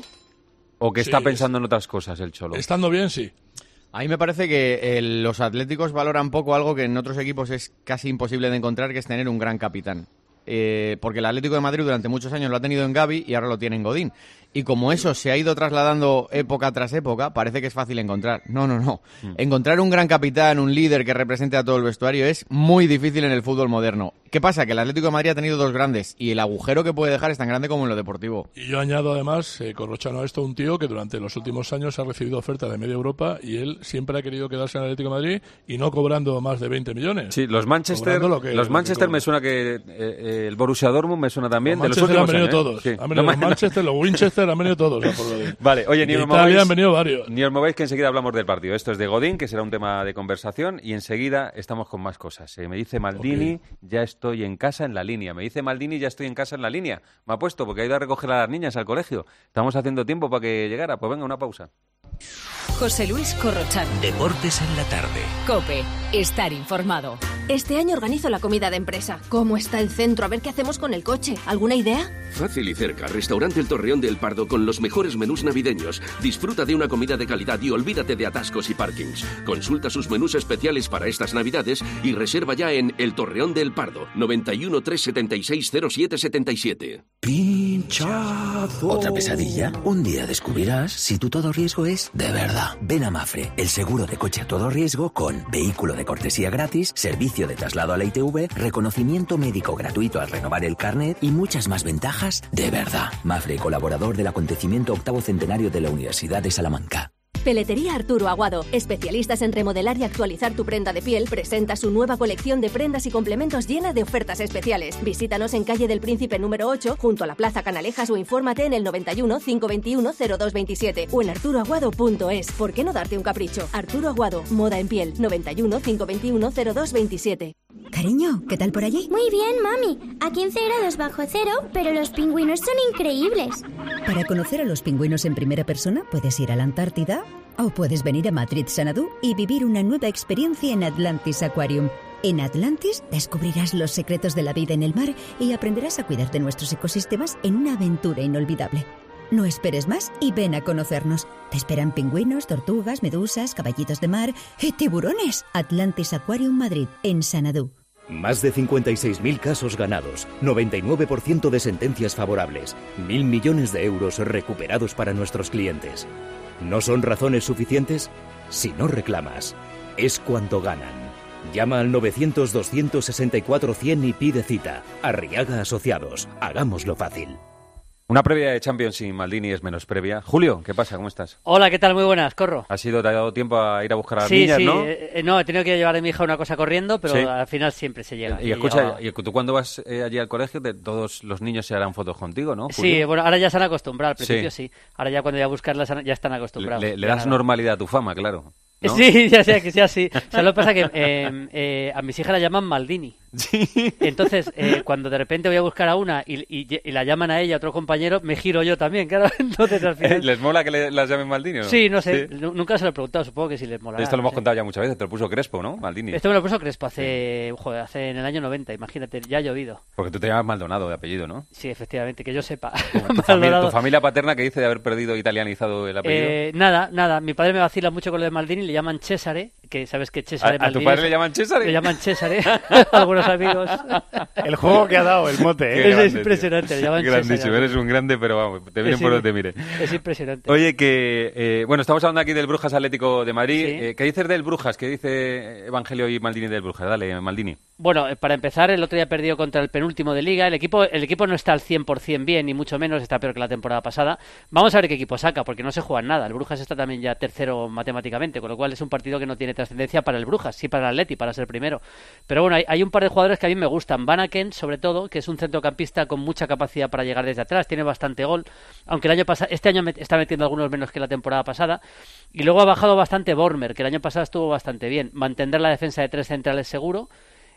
o que Sí, está es- pensando en otras cosas el Cholo? Estando bien, sí. A mí me parece que eh, los atléticos valoran poco algo que en otros equipos es casi imposible de encontrar, que es tener un gran capitán. Eh, porque el Atlético de Madrid durante muchos años lo ha tenido en Gavi y ahora lo tiene en Godín. Y como eso se ha ido trasladando época tras época, parece que es fácil encontrar. No, no, no. Mm. Encontrar un gran capitán, un líder que represente a todo el vestuario es muy difícil en el fútbol moderno. ¿Qué pasa? Que el Atlético de Madrid ha tenido dos grandes y el agujero que puede dejar es tan grande como en lo deportivo. Y yo añado además, eh, corrochano a esto, un tío que durante los últimos años ha recibido ofertas de media Europa y él siempre ha querido quedarse en el Atlético de Madrid y no cobrando más de veinte millones. Sí, los Manchester, Cobrando lo que- los lo que Manchester cobra. me suena que eh, eh, el Borussia Dortmund me suena también. Los de los Manchester han últimos venido años, ¿eh? todos. Sí. Han venido Los los Ma- Manchester, los Winchester, han venido todos. a por lo de- Vale, oye, ni de os Italia mováis, han venido varios. ni os mováis que enseguida hablamos del partido. Esto es de Godín, que será un tema de conversación, y enseguida estamos con más cosas. Eh, me dice Maldini, ya estoy en casa en la línea. Me dice Maldini, ya estoy en casa en la línea. Me ha puesto porque ha ido a recoger a las niñas al colegio. Estamos haciendo tiempo para que llegara. Pues venga, una pausa. José Luis Corrochano. Deportes en la tarde. Cope. Estar informado. Este año organizo la comida de empresa. ¿Cómo está el centro? A ver qué hacemos con el coche. ¿Alguna idea? Fácil y cerca. Restaurante El Torreón del Pardo con los mejores menús navideños. Disfruta de una comida de calidad y olvídate de atascos y parkings. Consulta sus menús especiales para estas navidades y reserva ya en El Torreón del Pardo. noventa y uno, trescientos setenta y seis, cero siete setenta y siete. Pinchazo. ¿Otra pesadilla? Un día descubrirás si tu todo riesgo es de verdad. Ven a Mafre, el seguro de coche a todo riesgo con vehículo de cortesía gratis, servicio de traslado a la I T V, reconocimiento médico gratuito al renovar el carnet y muchas más ventajas de verdad. Mafre, colaborador del acontecimiento octavo centenario de la Universidad de Salamanca. Peletería Arturo Aguado, especialistas en remodelar y actualizar tu prenda de piel, presenta su nueva colección de prendas y complementos llena de ofertas especiales. Visítanos en calle del Príncipe número ocho, junto a la Plaza Canalejas, o infórmate en el noventa y uno, cinco veintiuno, cero dos veintisiete o en arturo aguado punto es. ¿Por qué no darte un capricho? Arturo Aguado, moda en piel, noventa y uno, cinco veintiuno, cero dos veintisiete. Cariño, ¿qué tal por allí? Muy bien, mami. A quince grados bajo cero, pero los pingüinos son increíbles. Para conocer a los pingüinos en primera persona, puedes ir a la Antártida o puedes venir a Madrid Xanadu y vivir una nueva experiencia en Atlantis Aquarium. En Atlantis descubrirás los secretos de la vida en el mar y aprenderás a cuidar de nuestros ecosistemas en una aventura inolvidable. No esperes más y ven a conocernos. Te esperan pingüinos, tortugas, medusas, caballitos de mar y tiburones. Atlantis Aquarium Madrid, en Xanadu. Más de cincuenta y seis mil casos ganados, noventa y nueve por ciento de sentencias favorables, mil millones de euros recuperados para nuestros clientes. ¿No son razones suficientes? Si no reclamas, es cuando ganan. Llama al novecientos, doscientos sesenta y cuatro, cien y pide cita. Arriaga Asociados. Hagámoslo fácil. Una previa de Champions sin Maldini es menos previa. Julio, ¿qué pasa? ¿Cómo estás? Hola, ¿qué tal? Muy buenas, Corro. ¿Has ido, te ha dado tiempo a ir a buscar a las Sí, niñas, sí, no? eh, no, he tenido que llevar a mi hija una cosa corriendo, pero Sí. al final siempre se llega. Y escucha, y tú cuando vas eh, allí al colegio, te- todos los niños se harán fotos contigo, ¿no, Julio? Sí, bueno, ahora ya se han acostumbrado, al principio Sí. sí. Ahora ya cuando voy a buscarlas ya están Le, acostumbrados. le- le Ya das nada. normalidad a tu fama, claro. ¿no? Sí, ya sé que sea así. O sea, lo que pasa es que eh, eh, a mis hijas la llaman Maldini. Entonces, eh, cuando de repente voy a buscar a una y, y- y la llaman a ella, a otro compañero, me giro yo también, claro. Entonces, al final... ¿Les mola que le- las llamen Maldini o no? Sí, no sé. Nu- Nunca se lo he preguntado, supongo que sí les mola. Esto lo hemos contado ya muchas veces, te lo puso Crespo, ¿no? Maldini. Esto me lo puso Crespo hace, joder, hace en el año noventa, imagínate, ya ha llovido. Porque tú te llamas Maldonado de apellido, ¿no? Sí, efectivamente, que yo sepa. Tu familia, Maldonado. tu familia paterna que dice de haber perdido italianizado el apellido. Eh, nada, nada. Mi padre me vacila mucho con lo de Maldini, le llaman Cesare que sabes que Cesare ¿A, a Maldini... tu padre le llaman Cesare? Le llaman Cesare, algunos amigos. El juego que ha dado el mote, ¿eh? Es grande, impresionante, tío. le llaman Grandísimo, Cesare. eres un grande, pero vamos, te vienen Es por im- donde te miren. Es impresionante. Oye, que, eh, bueno, estamos hablando aquí del Brujas Atlético de Madrid. Sí. Eh, ¿Qué dices del Brujas? ¿Qué dice Evangelio y Maldini del Brujas? Dale, Maldini. Bueno, eh, para empezar, el otro día perdió contra el penúltimo de Liga. El equipo el equipo no está al cien por ciento bien, ni mucho menos, está peor que la temporada pasada. Vamos a ver qué equipo saca, porque no se juega en nada. El Brujas está también ya tercero matemáticamente, con lo cual es un partido que no tiene trascendencia para el Brujas, sí para el Atleti, para ser primero. Pero bueno, hay, hay un par de jugadores que a mí me gustan. Van Aken, sobre todo, que es un centrocampista con mucha capacidad para llegar desde atrás, tiene bastante gol, aunque el año pasado, este año met- está metiendo algunos menos que la temporada pasada. Y luego ha bajado bastante Bormer, que el año pasado estuvo bastante bien. Mantendrá la defensa de tres centrales seguro.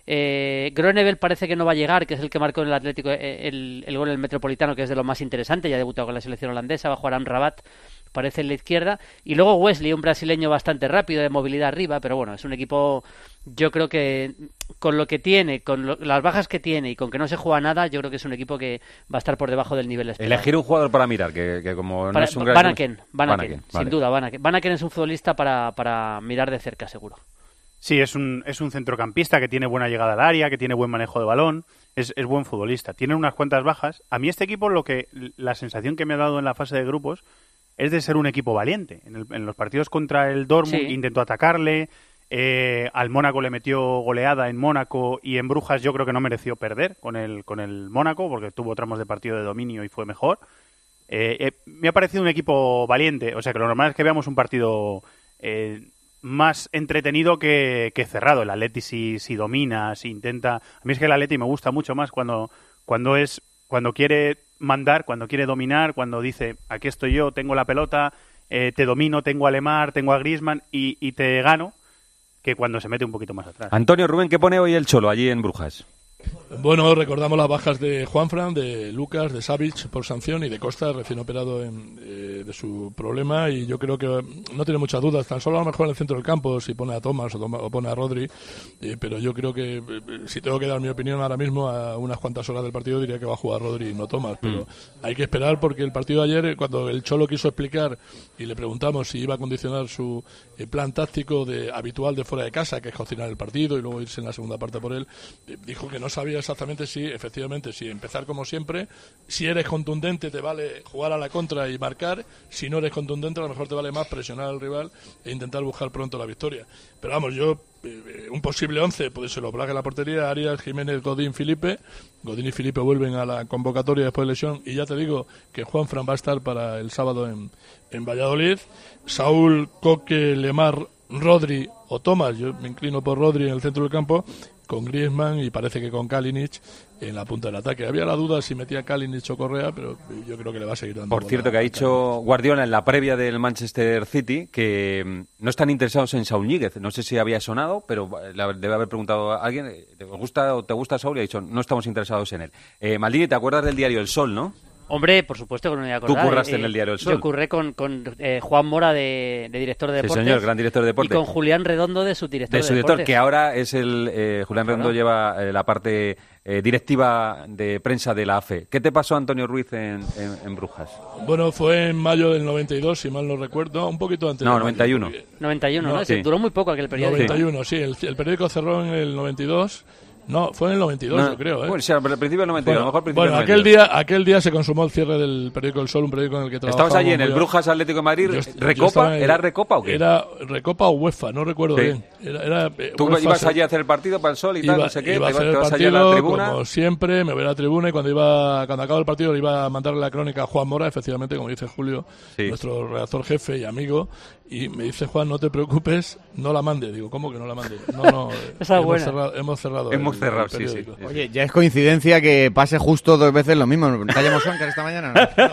Eh, Groeneveld parece que no va a llegar, que es el que marcó en el Atlético eh, el, el gol en el Metropolitano, que es de lo más interesante, ya ha debutado con la selección holandesa, va a jugar Amrabat, parece en la izquierda, y luego Wesley, un brasileño bastante rápido, de movilidad arriba, pero bueno, es un equipo, yo creo que con lo que tiene, con lo, las bajas que tiene y con que no se juega nada, yo creo que es un equipo que va a estar por debajo del nivel esperado. Elegir un jugador para mirar, que, que como no Para- es un gran... Van Aken, Van Van Aken, Aken, sin vale. duda, Van Aken. Van Aken es un futbolista para, para mirar de cerca, seguro. Sí, es un, es un centrocampista que tiene buena llegada al área, que tiene buen manejo de balón, es, es buen futbolista. Tiene unas cuantas bajas. A mí este equipo, lo que la sensación que me ha dado en la fase de grupos es de ser un equipo valiente. En, el- en los partidos contra el Dortmund Sí. intentó atacarle, eh, al Mónaco le metió goleada en Mónaco y en Brujas yo creo que no mereció perder con el, con el Mónaco porque tuvo tramos de partido de dominio y fue mejor. Eh, eh, me ha parecido un equipo valiente, o sea que lo normal es que veamos un partido... eh, más entretenido que, que cerrado. El Atleti si, si domina, si intenta... A mí es que el Atleti me gusta mucho más cuando, cuando es cuando quiere mandar, cuando quiere dominar, cuando dice, aquí estoy yo, tengo la pelota, eh, te domino, tengo a Lemar, tengo a Griezmann y, y te gano, que cuando se mete un poquito más atrás. Antonio Rubén, ¿qué pone hoy el Cholo allí en Brujas? Bueno, recordamos las bajas de Juanfran, de Lucas, de Savic por sanción y de Costa, recién operado en, eh, de su problema, y yo creo que no tiene muchas dudas, tan solo a lo mejor en el centro del campo si pone a Thomas o, toma, o pone a Rodri, eh, pero yo creo que eh, si tengo que dar mi opinión ahora mismo a unas cuantas horas del partido diría que va a jugar Rodri y no Thomas, pero mm. hay que esperar porque el partido de ayer, cuando el Cholo quiso explicar y le preguntamos si iba a condicionar su eh, plan táctico de habitual de fuera de casa, que es cocinar el partido y luego irse en la segunda parte por él, eh, dijo que no sabía exactamente si, efectivamente, si empezar como siempre, si eres contundente te vale jugar a la contra y marcar, si no eres contundente a lo mejor te vale más presionar al rival e intentar buscar pronto la victoria. Pero vamos, yo, eh, un posible once, pues se lo plaga en la portería, Arias, Jiménez, Godín, Felipe. Godín y Felipe vuelven a la convocatoria después de lesión y ya te digo que Juanfran va a estar para el sábado en, en Valladolid. Saúl, Coque, Lemar, Rodri o Tomás, yo me inclino por Rodri en el centro del campo, con Griezmann y parece que con Kalinic en la punta del ataque. Había la duda si metía Kalinic o Correa, pero yo creo que le va a seguir dando. Por cierto, que ha dicho Guardiola en la previa del Manchester City que mm, no están interesados en Saúl Ñíguez. No sé si había sonado, pero la- debe haber preguntado a alguien, ¿te gusta o te gusta Saúl? Y ha dicho, no estamos interesados en él. Eh, Maldini, ¿te acuerdas del diario El Sol, no? Hombre, por supuesto que no me voy a acordar. Tú curraste Eh, en el diario El Sol. Yo curré con, con eh, Juan Mora de, de director de Sí, deportes. señor, gran director de deportes. Y con Julián Redondo de su director De de, su director, deportes. que ahora es el... Eh, Julián Claro. Redondo lleva eh, la parte eh, directiva de prensa de la A F E. ¿Qué te pasó, Antonio Ruiz, en, en, en Brujas? Bueno, fue en mayo del noventa y dos, si mal no recuerdo, un poquito antes. No, de noventa y uno. mayo, porque- noventa y uno, ¿no? No, Se sí. duró muy poco aquel periódico. noventa y uno, sí. El, el periódico cerró en el noventa y dos. No, fue en el noventa y dos, No, yo creo, ¿eh? Bueno, sí, al principio del noventa y dos, Bueno, a lo mejor al principio bueno, del aquel noventa y dos. día, aquel día se consumó el cierre del periódico El Sol, un periódico en el que trabajaba. ¿Estabas allí en el Brujas Atlético de Madrid? Yo est- yo ¿Recopa? estaba en- ¿Era Recopa o qué? Era Recopa o UEFA, no recuerdo Sí. bien. Era, era, eh, ¿Tú UEFA ibas se- allí a hacer el partido para el Sol y tal, Iba, no sé qué? iba a ¿Te, hacer te el vas allí a la partido, tribuna? como siempre, me voy a la tribuna y cuando iba cuando acababa el partido le iba a mandarle la crónica a Juan Mora, efectivamente, como dice Julio, Sí. nuestro redactor jefe y amigo, y me dice, Juan, no te preocupes, no la mande. Digo, ¿cómo que no la mande? No, no, Esa es hemos, buena. cerrado, hemos cerrado. Hemos el- cerrado, el sí, sí. periódico. Oye, ya es coincidencia que pase justo dos veces lo mismo. ¿Te hayamos Oscar esta mañana?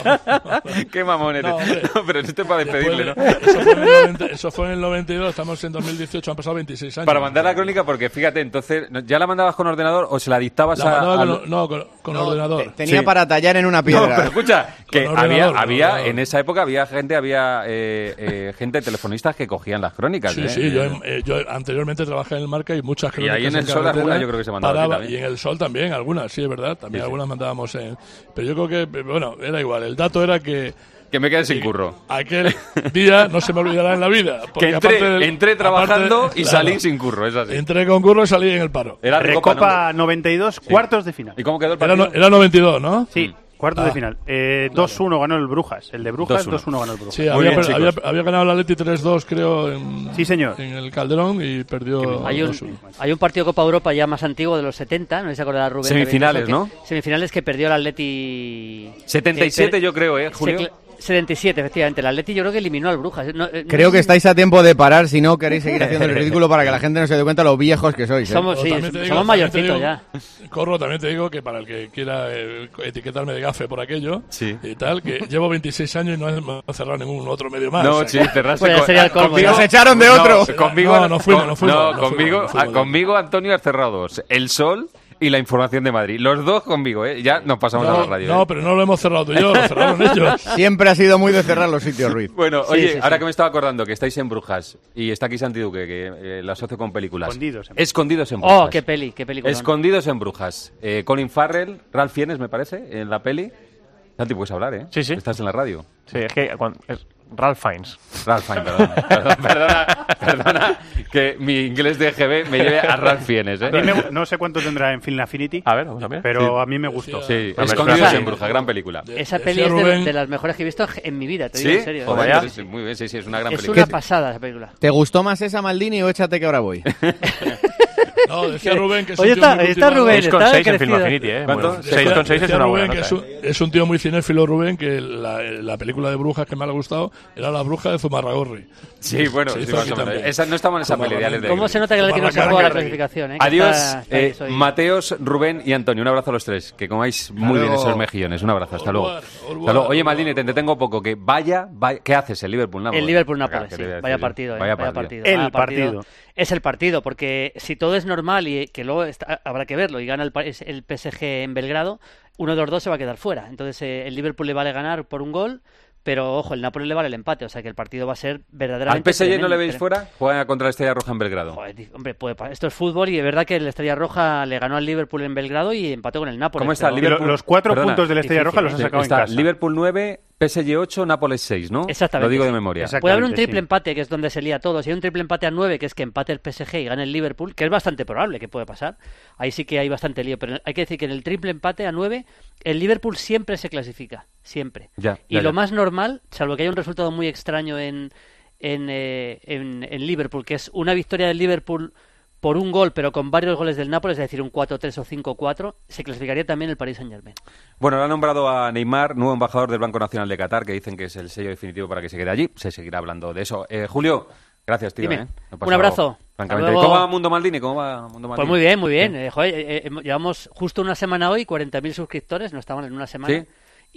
¿No? Qué mamón eres. No, hombre. No, pero esto es para despedirle, ¿no? Después de- eso, fue en el noventa, eso fue en el noventa y dos, estamos en dos mil dieciocho, han pasado veintiséis años. Para mandar la crónica, porque fíjate, entonces, ¿ya la mandabas con ordenador o se la dictabas La a...? mandaba al- con, no, con, con No, ordenador. te- tenía Sí. para tallar en una No, piedra. pero escucha, que Con había, ordenador, con había ordenador. en esa época había gente, había eh, eh, gente telefonistas que cogían las crónicas. Sí, ¿eh? sí, yo, en- eh, yo anteriormente trabajé en el Marca y muchas Y ahí crónicas en el Sol carretera alguna yo creo que se mandaba aquí paraba, también. y en el Sol también, algunas, sí, es verdad, también Sí, sí. algunas mandábamos en... Pero yo creo que, bueno, era igual, el dato era que que me quede sin curro. Aquel día no se me olvidará en la vida. Que entré, del, entré trabajando aparte, y claro, salí sin curro, es así. Entré con curro y salí en el paro. Era Recopa, Recopa noventa y dos, sí. Cuartos de final. ¿Y cómo quedó el Era, partido? no, era noventa y dos, ¿no? Sí. Cuartos Ah, de final. Eh, claro. dos uno ganó el Brujas. El de Brujas, dos uno. dos uno ganó el Brujas. Sí, Muy había, bien, per- había, chicos. había ganado el Atleti tres dos, creo, en, Sí, señor. en el Calderón y perdió Hay un, dos uno. hay un partido de Copa Europa ya más antiguo de los setenta, no sé si se acordará Rubén. Semifinales, también, ¿no? que- Semifinales que perdió el Atleti... setenta y siete que per- yo creo, ¿eh, Julio? se cla- setenta y siete, efectivamente. El Atleti yo creo que eliminó al Brujas. No, eh, no Creo sé que si- estáis a tiempo de parar si no queréis seguir haciendo el ridículo para que la gente no se dé cuenta lo viejos que sois. ¿eh? Somos, sí, También te digo- somos también te mayorcitos digo- ya. Corro, también te digo que para el que quiera eh, etiquetarme de gafe por aquello Sí. y tal, que llevo veintiséis años y no he no he cerrado ningún otro medio más. No, o sea, sí, que- cerraste Pues ya sería el colmo, conmigo. ya. Nos echaron de otro. No, conmigo, No, no fuimos, con- no fuimos, no, no conmigo, fuimos, no fuimos. a- conmigo Antonio ha cerrado dos. El Sol y la información de Madrid. Los dos conmigo, ¿eh? Ya nos pasamos a No, la radio. no, ¿eh? pero no lo hemos cerrado tú y yo, lo cerraron ellos. Siempre ha sido muy de cerrar los sitios, Ruiz. Bueno, Sí, oye, sí, ahora sí. que me estaba acordando que estáis en Brujas y está aquí Santi Duque, que eh, la asocio con películas. Escondidos en Brujas. Escondidos en Brujas. Oh, qué peli, qué película. Escondidos en Brujas. Eh, Colin Farrell, Ralph Fiennes, me parece, en la peli. Santi, puedes hablar, ¿eh? Sí, sí. Estás en la radio. Sí, es que cuando, es Ralph Fiennes. Ralph Fiennes, perdón. perdón, perdona, perdona, que mi inglés de G B me lleve a Ralph Fiennes, ¿eh? A mí me- no sé cuánto tendrá en Film Affinity, A ver, vamos a ver. pero Sí. a mí me gustó. Sí, Hombre, Escondidos es en una- Brujas, gran película. Esa Decía peli es de, Rubén- de las mejores que he visto en mi vida, te ¿Sí? digo en serio. ¿eh? Joder, Vaya. sí, sí, muy bien, sí, sí, es una gran Es película. una pasada esa película. ¿Te gustó más esa, Maldini, o échate que ahora voy? No, decía Rubén que es Oye, un tío está- muy está cultivado. Rubén, seis con está seis en Film crecido. Affinity, ¿eh? ¿Cuánto? Bueno, seis con seis es Decía una Rubén buena que nota, es un, ¿eh? es un tío muy cinéfilo, Rubén, que la, la película de brujas que más le ha gustado era La bruja de Zumarragorri. Sí, bueno, Se sí, hizo más aquí o menos. también. Esa, no estamos en esa Como peli, Alex de ¿Cómo Gris. se nota que el Atleti no se Barra juega la Carrera. clasificación? Eh? Que Adiós, está- está eh, eso ahí. Mateos, Rubén y Antonio. Un abrazo a los tres. Que comáis muy bien luego. esos mejillones. Un abrazo, hasta Au luego. revoir, au Hasta revoir, luego. Oye, au Maldini, revoir. te entretengo poco. Que vaya, vaya ¿qué haces? El Liverpool-Nápoles. El Liverpool-Nápoles, Venga, sí. que te voy a Vaya decir. partido, eh, Vaya vaya partido. partido. El vaya partido. Es el partido, porque si todo es normal y que luego está- habrá que verlo y gana el, pa- es- el P S G en Belgrado, uno de los dos se va a quedar fuera. Entonces eh, el Liverpool le vale ganar por un gol, pero ojo, el Napoli le vale el empate, o sea que el partido va a ser verdaderamente... ¿Al P S G no tremendo, le veis tremendo. fuera? Juega contra la Estrella Roja en Belgrado. Joder, di- hombre, puede pa- esto es fútbol y es verdad que la Estrella Roja le ganó al Liverpool en Belgrado y empató con el Napoli. ¿Cómo está el pero- Y lo- Liverpool? los cuatro Perdona. puntos de la Estrella Difícil, Roja los ¿eh? ha sacado Está en casa. Liverpool nueve, P S G ocho, Nápoles seis, ¿no? Exactamente. Lo digo de sí. memoria. Exacto. Puede haber un Exactamente, triple sí. empate, que es donde se lía todo. Si hay un triple empate a nueve, que es que empate el P S G y gane el Liverpool, que es bastante probable que puede pasar, ahí sí que hay bastante lío. Pero hay que decir que en el triple empate a nueve, el Liverpool siempre se clasifica. Siempre. Ya, y ya, lo ya. más normal, salvo que haya un resultado muy extraño en, en, eh, en, en Liverpool, que es una victoria del Liverpool por un gol, pero con varios goles del Nápoles, es decir, un cuatro tres o cinco cuatro, se clasificaría también el Paris Saint-Germain. Bueno, le han nombrado a Neymar, nuevo embajador del Banco Nacional de Qatar, que dicen que es el sello definitivo para que se quede allí. Se seguirá hablando de eso. Eh, Julio, gracias, tío. Dime. ¿eh? Me he Un pasado abrazo. francamente. Hasta luego. ¿Cómo va Mundo Maldini? ¿Cómo va Mundo Maldini? Pues muy bien, muy bien. Eh, joder, eh, eh, llevamos justo una semana hoy, cuarenta mil suscriptores, no estaban en una semana. ¿Sí?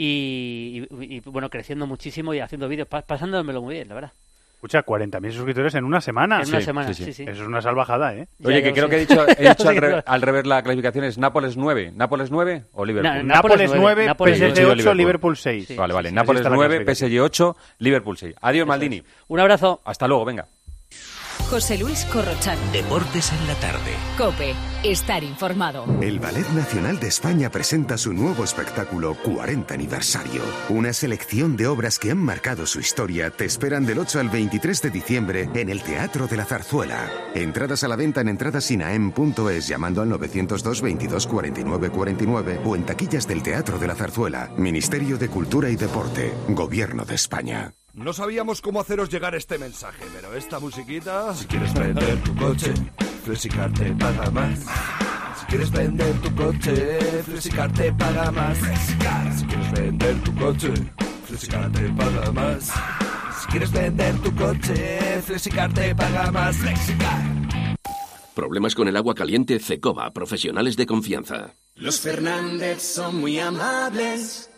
Y, y- y, bueno, creciendo muchísimo y haciendo vídeos, pa- pasándomelo muy bien, la verdad. Escucha, cuarenta mil suscriptores en una semana. En una Sí, semana, sí, sí, sí. sí. Eso es una salvajada, ¿eh? Ya, Oye, ya que lo creo sé. que he dicho, he dicho al, Sí, re- claro. al revés la clasificación es Nápoles nueve. ¿Nápoles nueve o Liverpool? Na- Nápoles nueve, Nápoles P S G nueve. ocho, Liverpool seis. Sí. Vale, vale. sí, Nápoles así está la nueve, P clasificación. S G ocho, Liverpool seis. Adiós, Eso Maldini. es. Un abrazo. Hasta luego, venga. José Luis Corrochano. Deportes en la tarde. Cope. Estar informado. El Ballet Nacional de España presenta su nuevo espectáculo cuarenta aniversario. Una selección de obras que han marcado su historia te esperan del ocho al veintitrés de diciembre en el Teatro de la Zarzuela. Entradas a la venta en entradasinaem punto es llamando al novecientos dos veintidós cuarenta y nueve cuarenta y nueve o en taquillas del Teatro de la Zarzuela. Ministerio de Cultura y Deporte. Gobierno de España. No sabíamos cómo haceros llegar este mensaje, pero esta musiquita... Si quieres vender tu coche, Flexicar te paga más. Si quieres vender tu coche, Flexicar te paga más. Si quieres vender tu coche, Flexicar te paga más. Si quieres vender tu coche, Flexicar te paga más. Flexicar. Problemas con el agua caliente, Cecoba, profesionales de confianza. Los Fernández son muy amables.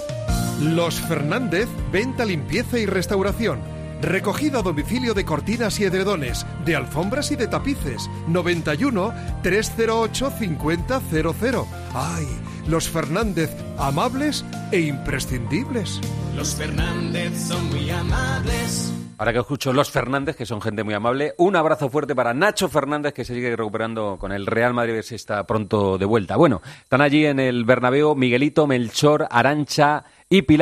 Los Fernández, venta, limpieza y restauración. Recogida a domicilio de cortinas y edredones, de alfombras y de tapices. noventa y uno, trescientos ocho, cincuenta cero cero. ¡Ay! Los Fernández, amables e imprescindibles. Los Fernández son muy amables. Ahora que escucho los Fernández, que son gente muy amable, un abrazo fuerte para Nacho Fernández, que se sigue recuperando con el Real Madrid, a ver si está pronto de vuelta. Bueno, están allí en el Bernabéu Miguelito, Melchor, Arantxa y Pilar.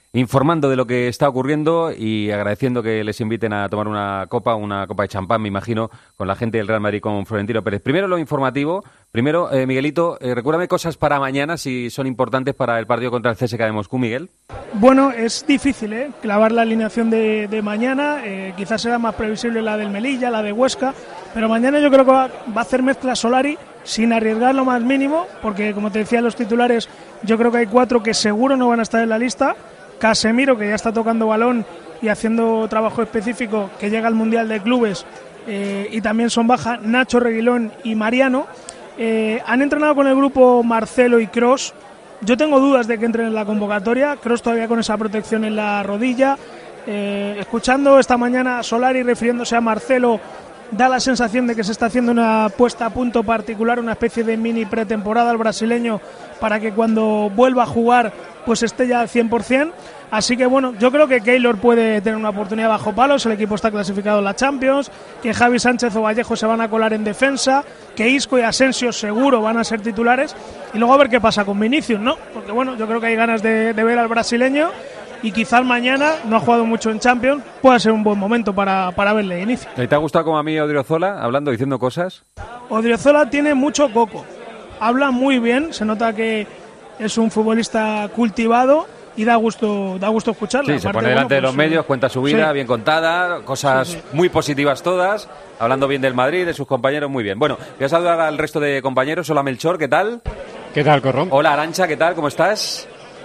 informando de lo que está ocurriendo y agradeciendo que les inviten a tomar una copa, una copa de champán, me imagino, con la gente del Real Madrid, con Florentino Pérez. Primero lo informativo. Primero, eh, Miguelito, eh, recuérdame cosas para mañana, si son importantes para el partido contra el C S K A de Moscú, Miguel. Bueno, es difícil, ¿eh? Clavar la alineación de, de mañana. Eh, quizás será más previsible la del Melilla, la de Huesca. Pero mañana yo creo que va, va a hacer mezcla Solari sin arriesgar lo más mínimo, porque, como te decía, los titulares, yo creo que hay cuatro que seguro no van a estar en la lista. Casemiro, que ya está tocando balón y haciendo trabajo específico, que llega al Mundial de Clubes, eh, y también son baja Nacho, Reguilón y Mariano. Eh, han entrenado con el grupo Marcelo y Kroos. Yo tengo dudas de que entren en la convocatoria. Kroos todavía con esa protección en la rodilla. Eh, escuchando esta mañana a Solari refiriéndose a Marcelo, da la sensación de que se está haciendo una puesta a punto particular, una especie de mini pretemporada al brasileño para que cuando vuelva a jugar pues esté ya al cien por ciento. Así que bueno, yo creo que Keylor puede tener una oportunidad bajo palos, el equipo está clasificado en la Champions, que Javi Sánchez o Vallejo se van a colar en defensa, que Isco y Asensio seguro van a ser titulares, y luego a ver qué pasa con Vinicius, ¿no? Porque bueno, yo creo que hay ganas de, de ver al brasileño, y quizás mañana, no ha jugado mucho en Champions, pueda ser un buen momento para, para verle de inicio. ¿Te ha gustado como a mí Odriozola, hablando, diciendo cosas? Odriozola tiene mucho coco, habla muy bien, se nota que es un futbolista cultivado y da gusto da gusto escucharlo. Sí, Aparte, se pone delante bueno, pues, de los medios, cuenta su vida, sí. bien contada, cosas Sí, sí. muy positivas todas, hablando bien del Madrid, de sus compañeros, muy bien. Bueno, voy a saludar al resto de compañeros. Hola Melchor, ¿qué tal? ¿Qué tal, Corro? Hola Arantxa, ¿qué tal? ¿Cómo estás?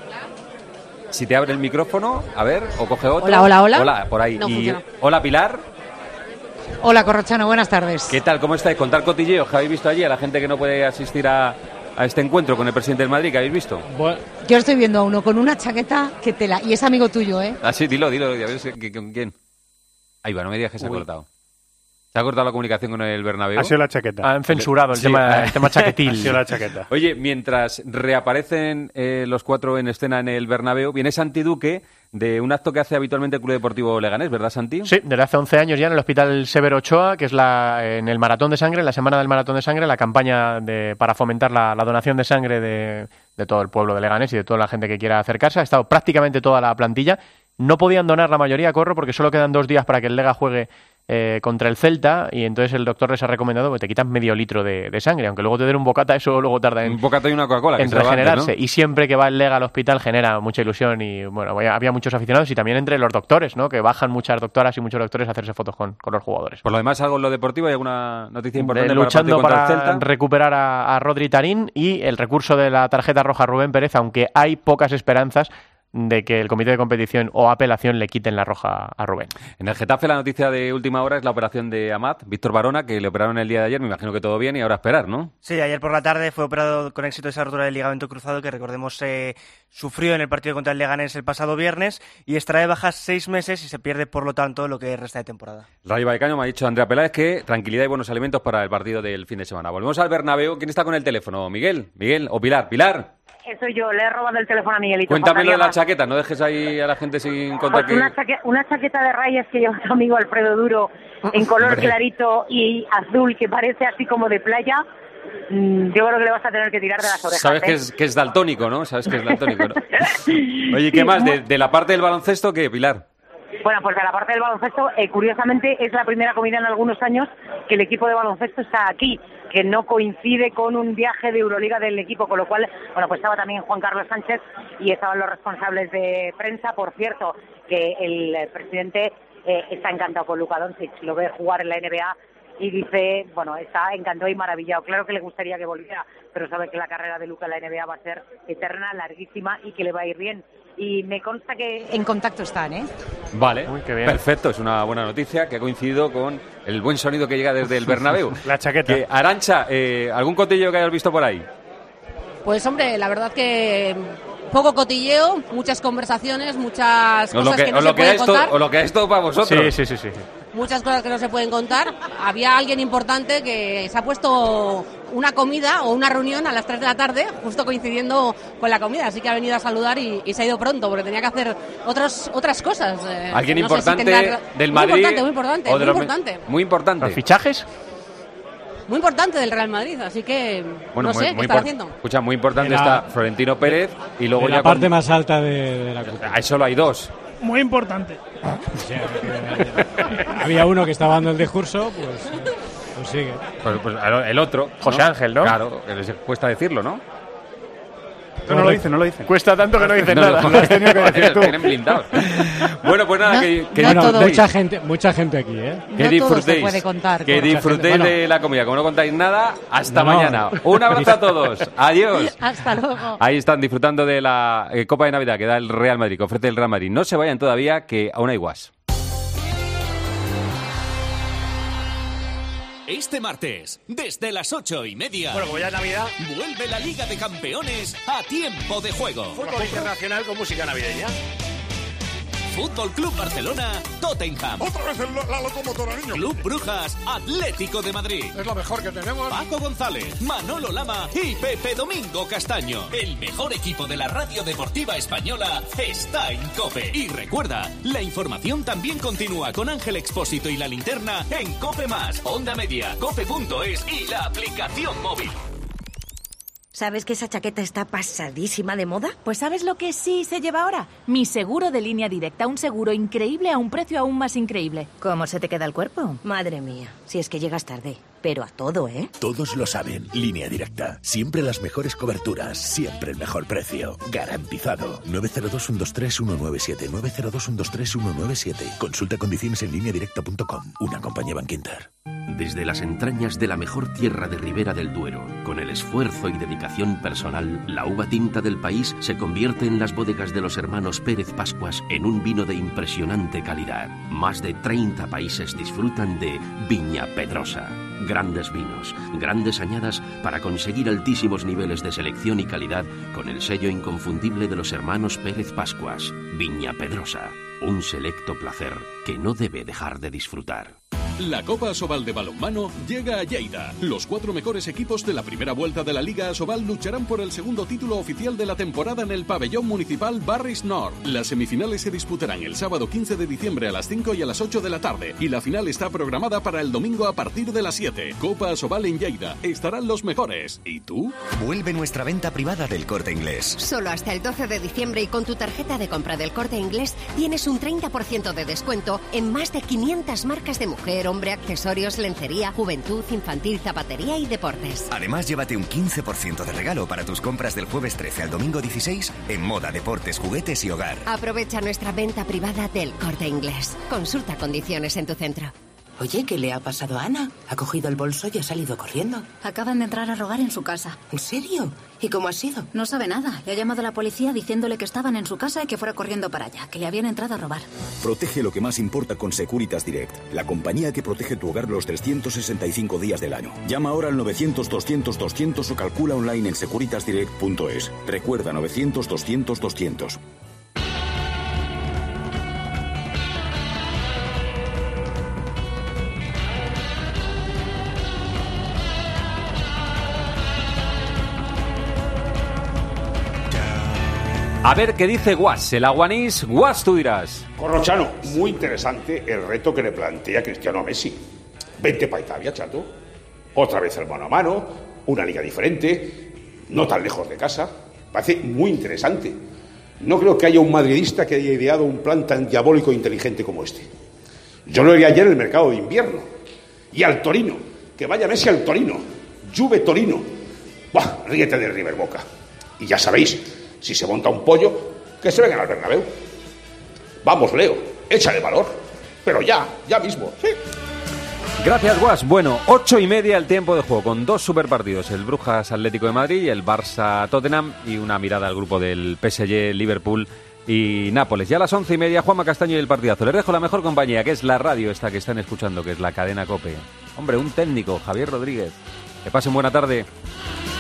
Si te abre el micrófono, a ver, o coge otro. Hola, hola, hola. Hola, por ahí. No y, funciona. hola Pilar. Hola, Corrochano, buenas tardes. ¿Qué tal? ¿Cómo estáis? Contar cotilleos que habéis visto allí, a la gente que no puede asistir a, a este encuentro con el presidente del Madrid, que habéis visto. Yo estoy viendo a uno con una chaqueta que tela, y es amigo tuyo, ¿eh? Ah, sí, dilo, dilo, a ver si- que- con quién. Ahí va, no me digas que se ha Uy. cortado. ¿Se ha cortado la comunicación con el Bernabéu? Ha sido la chaqueta. Han censurado el Sí, tema, ah, el tema chaquetil. Ha sido la chaqueta. Oye, mientras reaparecen eh, los cuatro en escena en el Bernabéu, viene Santi Duque de un acto que hace habitualmente el Club Deportivo Leganés, ¿verdad, Santi? Sí, desde hace once años ya en el Hospital Severo Ochoa, que es la, en el Maratón de Sangre, la semana del Maratón de Sangre, la campaña de, para fomentar la, la donación de sangre de, de todo el pueblo de Leganés y de toda la gente que quiera acercarse. Ha estado prácticamente toda la plantilla. No podían donar la mayoría, Corro, porque solo quedan dos días para que el Lega juegue eh, contra el Celta, y entonces el doctor les ha recomendado que te quitan medio litro de, de sangre, aunque luego te den un bocata, eso luego tarda en, Un bocata y una Coca-Cola, que en se lo va antes, regenerarse. ¿no? Y siempre que va el Lega al hospital genera mucha ilusión y bueno, había había muchos aficionados y también entre los doctores, ¿no? Que bajan muchas doctoras y muchos doctores a hacerse fotos con, con los jugadores. Por lo demás, algo en lo deportivo, ¿hay alguna noticia importante Eh, para el luchando partido contra para el Celta? recuperar a, a Rodri Tarín y el recurso de la tarjeta roja a Rubén Pérez, aunque hay pocas esperanzas de que el comité de competición o apelación le quiten la roja a Rubén. En el Getafe la noticia de última hora es la operación de Amat, Víctor Barona, que le operaron el día de ayer, me imagino que todo bien y ahora a esperar, ¿no? Sí, ayer por la tarde fue operado con éxito esa rotura del ligamento cruzado que recordemos eh, sufrió en el partido contra el Leganés el pasado viernes y estará de baja seis meses y se pierde por lo tanto lo que resta de temporada. Rayo Vallecano me ha dicho Andrea Peláez que tranquilidad y buenos alimentos para el partido del fin de semana. Volvemos al Bernabéu. ¿Quién está con el teléfono? ¿Miguel? ¿Miguel o Pilar? ¿Pilar? Eh, Soy yo, le he robado el teléfono a Miguelito. Cuéntame lo de la Faltaría más. chaqueta, no dejes ahí a la gente sin contar Pues que... una, chaque- una chaqueta de rayas que lleva tu amigo Alfredo Duro en color Hombre. clarito y azul que parece así como de playa. Mm, Yo creo que le vas a tener que tirar de las orejas. Sabes ¿eh? que es, que es daltónico, ¿no? Sabes que es daltónico, ¿no? Oye, ¿qué más? ¿De, de la parte del baloncesto qué, Pilar? Bueno, pues de la parte del baloncesto, eh, curiosamente es la primera comida en algunos años que el equipo de baloncesto está aquí, que no coincide con un viaje de Euroliga del equipo, con lo cual, bueno, pues estaba también Juan Carlos Sánchez y estaban los responsables de prensa. Por cierto, que el eh, presidente eh, está encantado con Luka Doncic, lo ve jugar en la N B A y dice, bueno, está encantado y maravillado. Claro que le gustaría que volviera, pero sabe que la carrera de Luka en la N B A va a ser eterna, larguísima y que le va a ir bien. Y me consta que... En contacto están, ¿eh? Vale, qué bien. perfecto, es una buena noticia que ha coincidido con el buen sonido que llega desde el Bernabéu. La chaqueta. Que, Arantxa, eh, ¿algún cotillo que hayas visto por ahí? Pues hombre, la verdad que poco cotilleo, muchas conversaciones, muchas O lo cosas que, que no o se lo que pueden es to- contar. o lo que es todo para vosotros. Sí, sí, sí, sí. Muchas cosas que no se pueden contar. Había alguien importante que se ha puesto una comida o una reunión a las tres de la tarde, justo coincidiendo con la comida, así que ha venido a saludar y, y se ha ido pronto porque tenía que hacer otros, otras cosas. Eh, Alguien no sé si importante tendrá- del muy Madrid. Importante, muy importante, o de muy los- importante. Muy importante. ¿Los fichajes? muy importante del Real Madrid, así que Bueno, no muy, sé muy qué está impor- haciendo. Escucha, muy importante De la- está Florentino Pérez y luego de ya la con- parte más alta de, de la copa. Ahí solo hay dos. Muy importante. O sea, que había uno que estaba dando el discurso, pues, eh, pues sigue. Pues, pues el otro. José ¿no? Ángel, ¿no? Claro, que les cuesta decirlo, ¿no? No, no lo dicen, no lo dicen. Cuesta tanto que no dicen No, nada. no, Lo has tenido que decir tú. tienen blindados. Bueno, pues nada, No, que, que no Bueno, todo. mucha gente, mucha gente aquí, ¿eh? que No todo se disfrutéis. puede contar. Que Mucha disfrutéis gente. de la comida. Como no contáis nada, hasta No, no. mañana. Un abrazo a todos. Adiós. Hasta luego. Ahí están disfrutando de la eh, Copa de Navidad que da el Real Madrid, que ofrece el Real Madrid. No se vayan todavía, que aún hay guas. Este martes, desde las ocho y media. Bueno, como ya es Navidad, vuelve la Liga de Campeones a tiempo de juego. fútbol internacional con música navideña. Fútbol Club Barcelona, Tottenham. Otra vez el- la locomotora, niño. Club Brujas, Atlético de Madrid. Es la mejor que tenemos. Paco González, Manolo Lama y Pepe Domingo Castaño. El mejor equipo de la radio deportiva española está en COPE. Y recuerda, la información también continúa con Ángel Expósito y La Linterna en COPE Más, Onda Media, cope punto es y la aplicación móvil. ¿Sabes que esa chaqueta está pasadísima de moda? Pues ¿sabes lo que sí se lleva ahora? Mi seguro de línea directa, un seguro increíble a un precio aún más increíble. ¿Cómo se te queda el cuerpo? Madre mía, si es que llegas tarde. Pero a todo, ¿eh? Todos lo saben. Línea directa. Siempre las mejores coberturas. Siempre el mejor precio. Garantizado. nueve cero dos, uno dos tres, uno nueve siete. nueve cero dos, uno dos tres, uno nueve siete. Consulta condiciones en línea directa punto com. Una compañía Bankinter. Desde las entrañas de la mejor tierra de Ribera del Duero, con el esfuerzo y dedicación personal, la uva tinta del país se convierte en las bodegas de los hermanos Pérez Pascuas en un vino de impresionante calidad. Más de treinta países disfrutan de Viña Pedrosa. Grandes vinos, grandes añadas para conseguir altísimos niveles de selección y calidad con el sello inconfundible de los hermanos Pérez Pascuas. Viña Pedrosa, un selecto placer que no debe dejar de disfrutar. La Copa Asobal de balonmano llega a Lleida. Los cuatro mejores equipos de la primera vuelta de la Liga Asobal lucharán por el segundo título oficial de la temporada en el pabellón municipal Barris Nord. Las semifinales se disputarán el sábado quince de diciembre a las cinco y a las ocho de la tarde y la final está programada para el domingo a partir de las siete. Copa Asobal en Lleida. Estarán los mejores. ¿Y tú? Vuelve nuestra venta privada del Corte Inglés. Solo hasta el doce de diciembre y con tu tarjeta de compra del Corte Inglés tienes un treinta por ciento de descuento en más de quinientas marcas de mujer, hombre, accesorios, lencería, juventud, infantil, zapatería y deportes. Además, llévate un quince por ciento de regalo para tus compras del jueves trece al domingo dieciséis en moda, deportes, juguetes y hogar. Aprovecha nuestra venta privada del Corte Inglés. Consulta condiciones en tu centro. Oye, ¿qué le ha pasado a Ana? Ha cogido el bolso y ha salido corriendo. Acaban de entrar a robar en su casa. ¿En serio? ¿Y cómo ha sido? No sabe nada. Le ha llamado a la policía diciéndole que estaban en su casa y que fuera corriendo para allá, que le habían entrado a robar. Protege lo que más importa con Securitas Direct, la compañía que protege tu hogar los trescientos sesenta y cinco días del año. Llama ahora al novecientos, doscientos, doscientos o calcula online en securitas direct punto es. Recuerda novecientos, doscientos, doscientos. A ver qué dice Guas, el aguanís. Guas, tú dirás. Corrochano, muy interesante el reto que le plantea Cristiano a Messi. Vente para Italia, chato. Otra vez el mano a mano, una liga diferente, no tan lejos de casa. Parece muy interesante. No creo que haya un madridista que haya ideado un plan tan diabólico e inteligente como este. Yo lo vi ayer en el mercado de invierno. Y al Torino, que vaya Messi al Torino. Juve Torino. Buah, ríete del River Boca. Y ya sabéis, si se monta un pollo, que se vengan al Bernabéu. Vamos, Leo, échale valor. Pero ya, ya mismo, sí. Gracias, Guas. Bueno, ocho y media el tiempo de juego, con dos superpartidos, el Brujas Atlético de Madrid y el Barça Tottenham, y una mirada al grupo del P S G, Liverpool y Nápoles. Ya a las once y media, Juanma Castaño y el partidazo. Les dejo la mejor compañía, que es la radio esta que están escuchando, que es la cadena COPE. Hombre, un técnico, Javier Rodríguez. Que pasen buena tarde.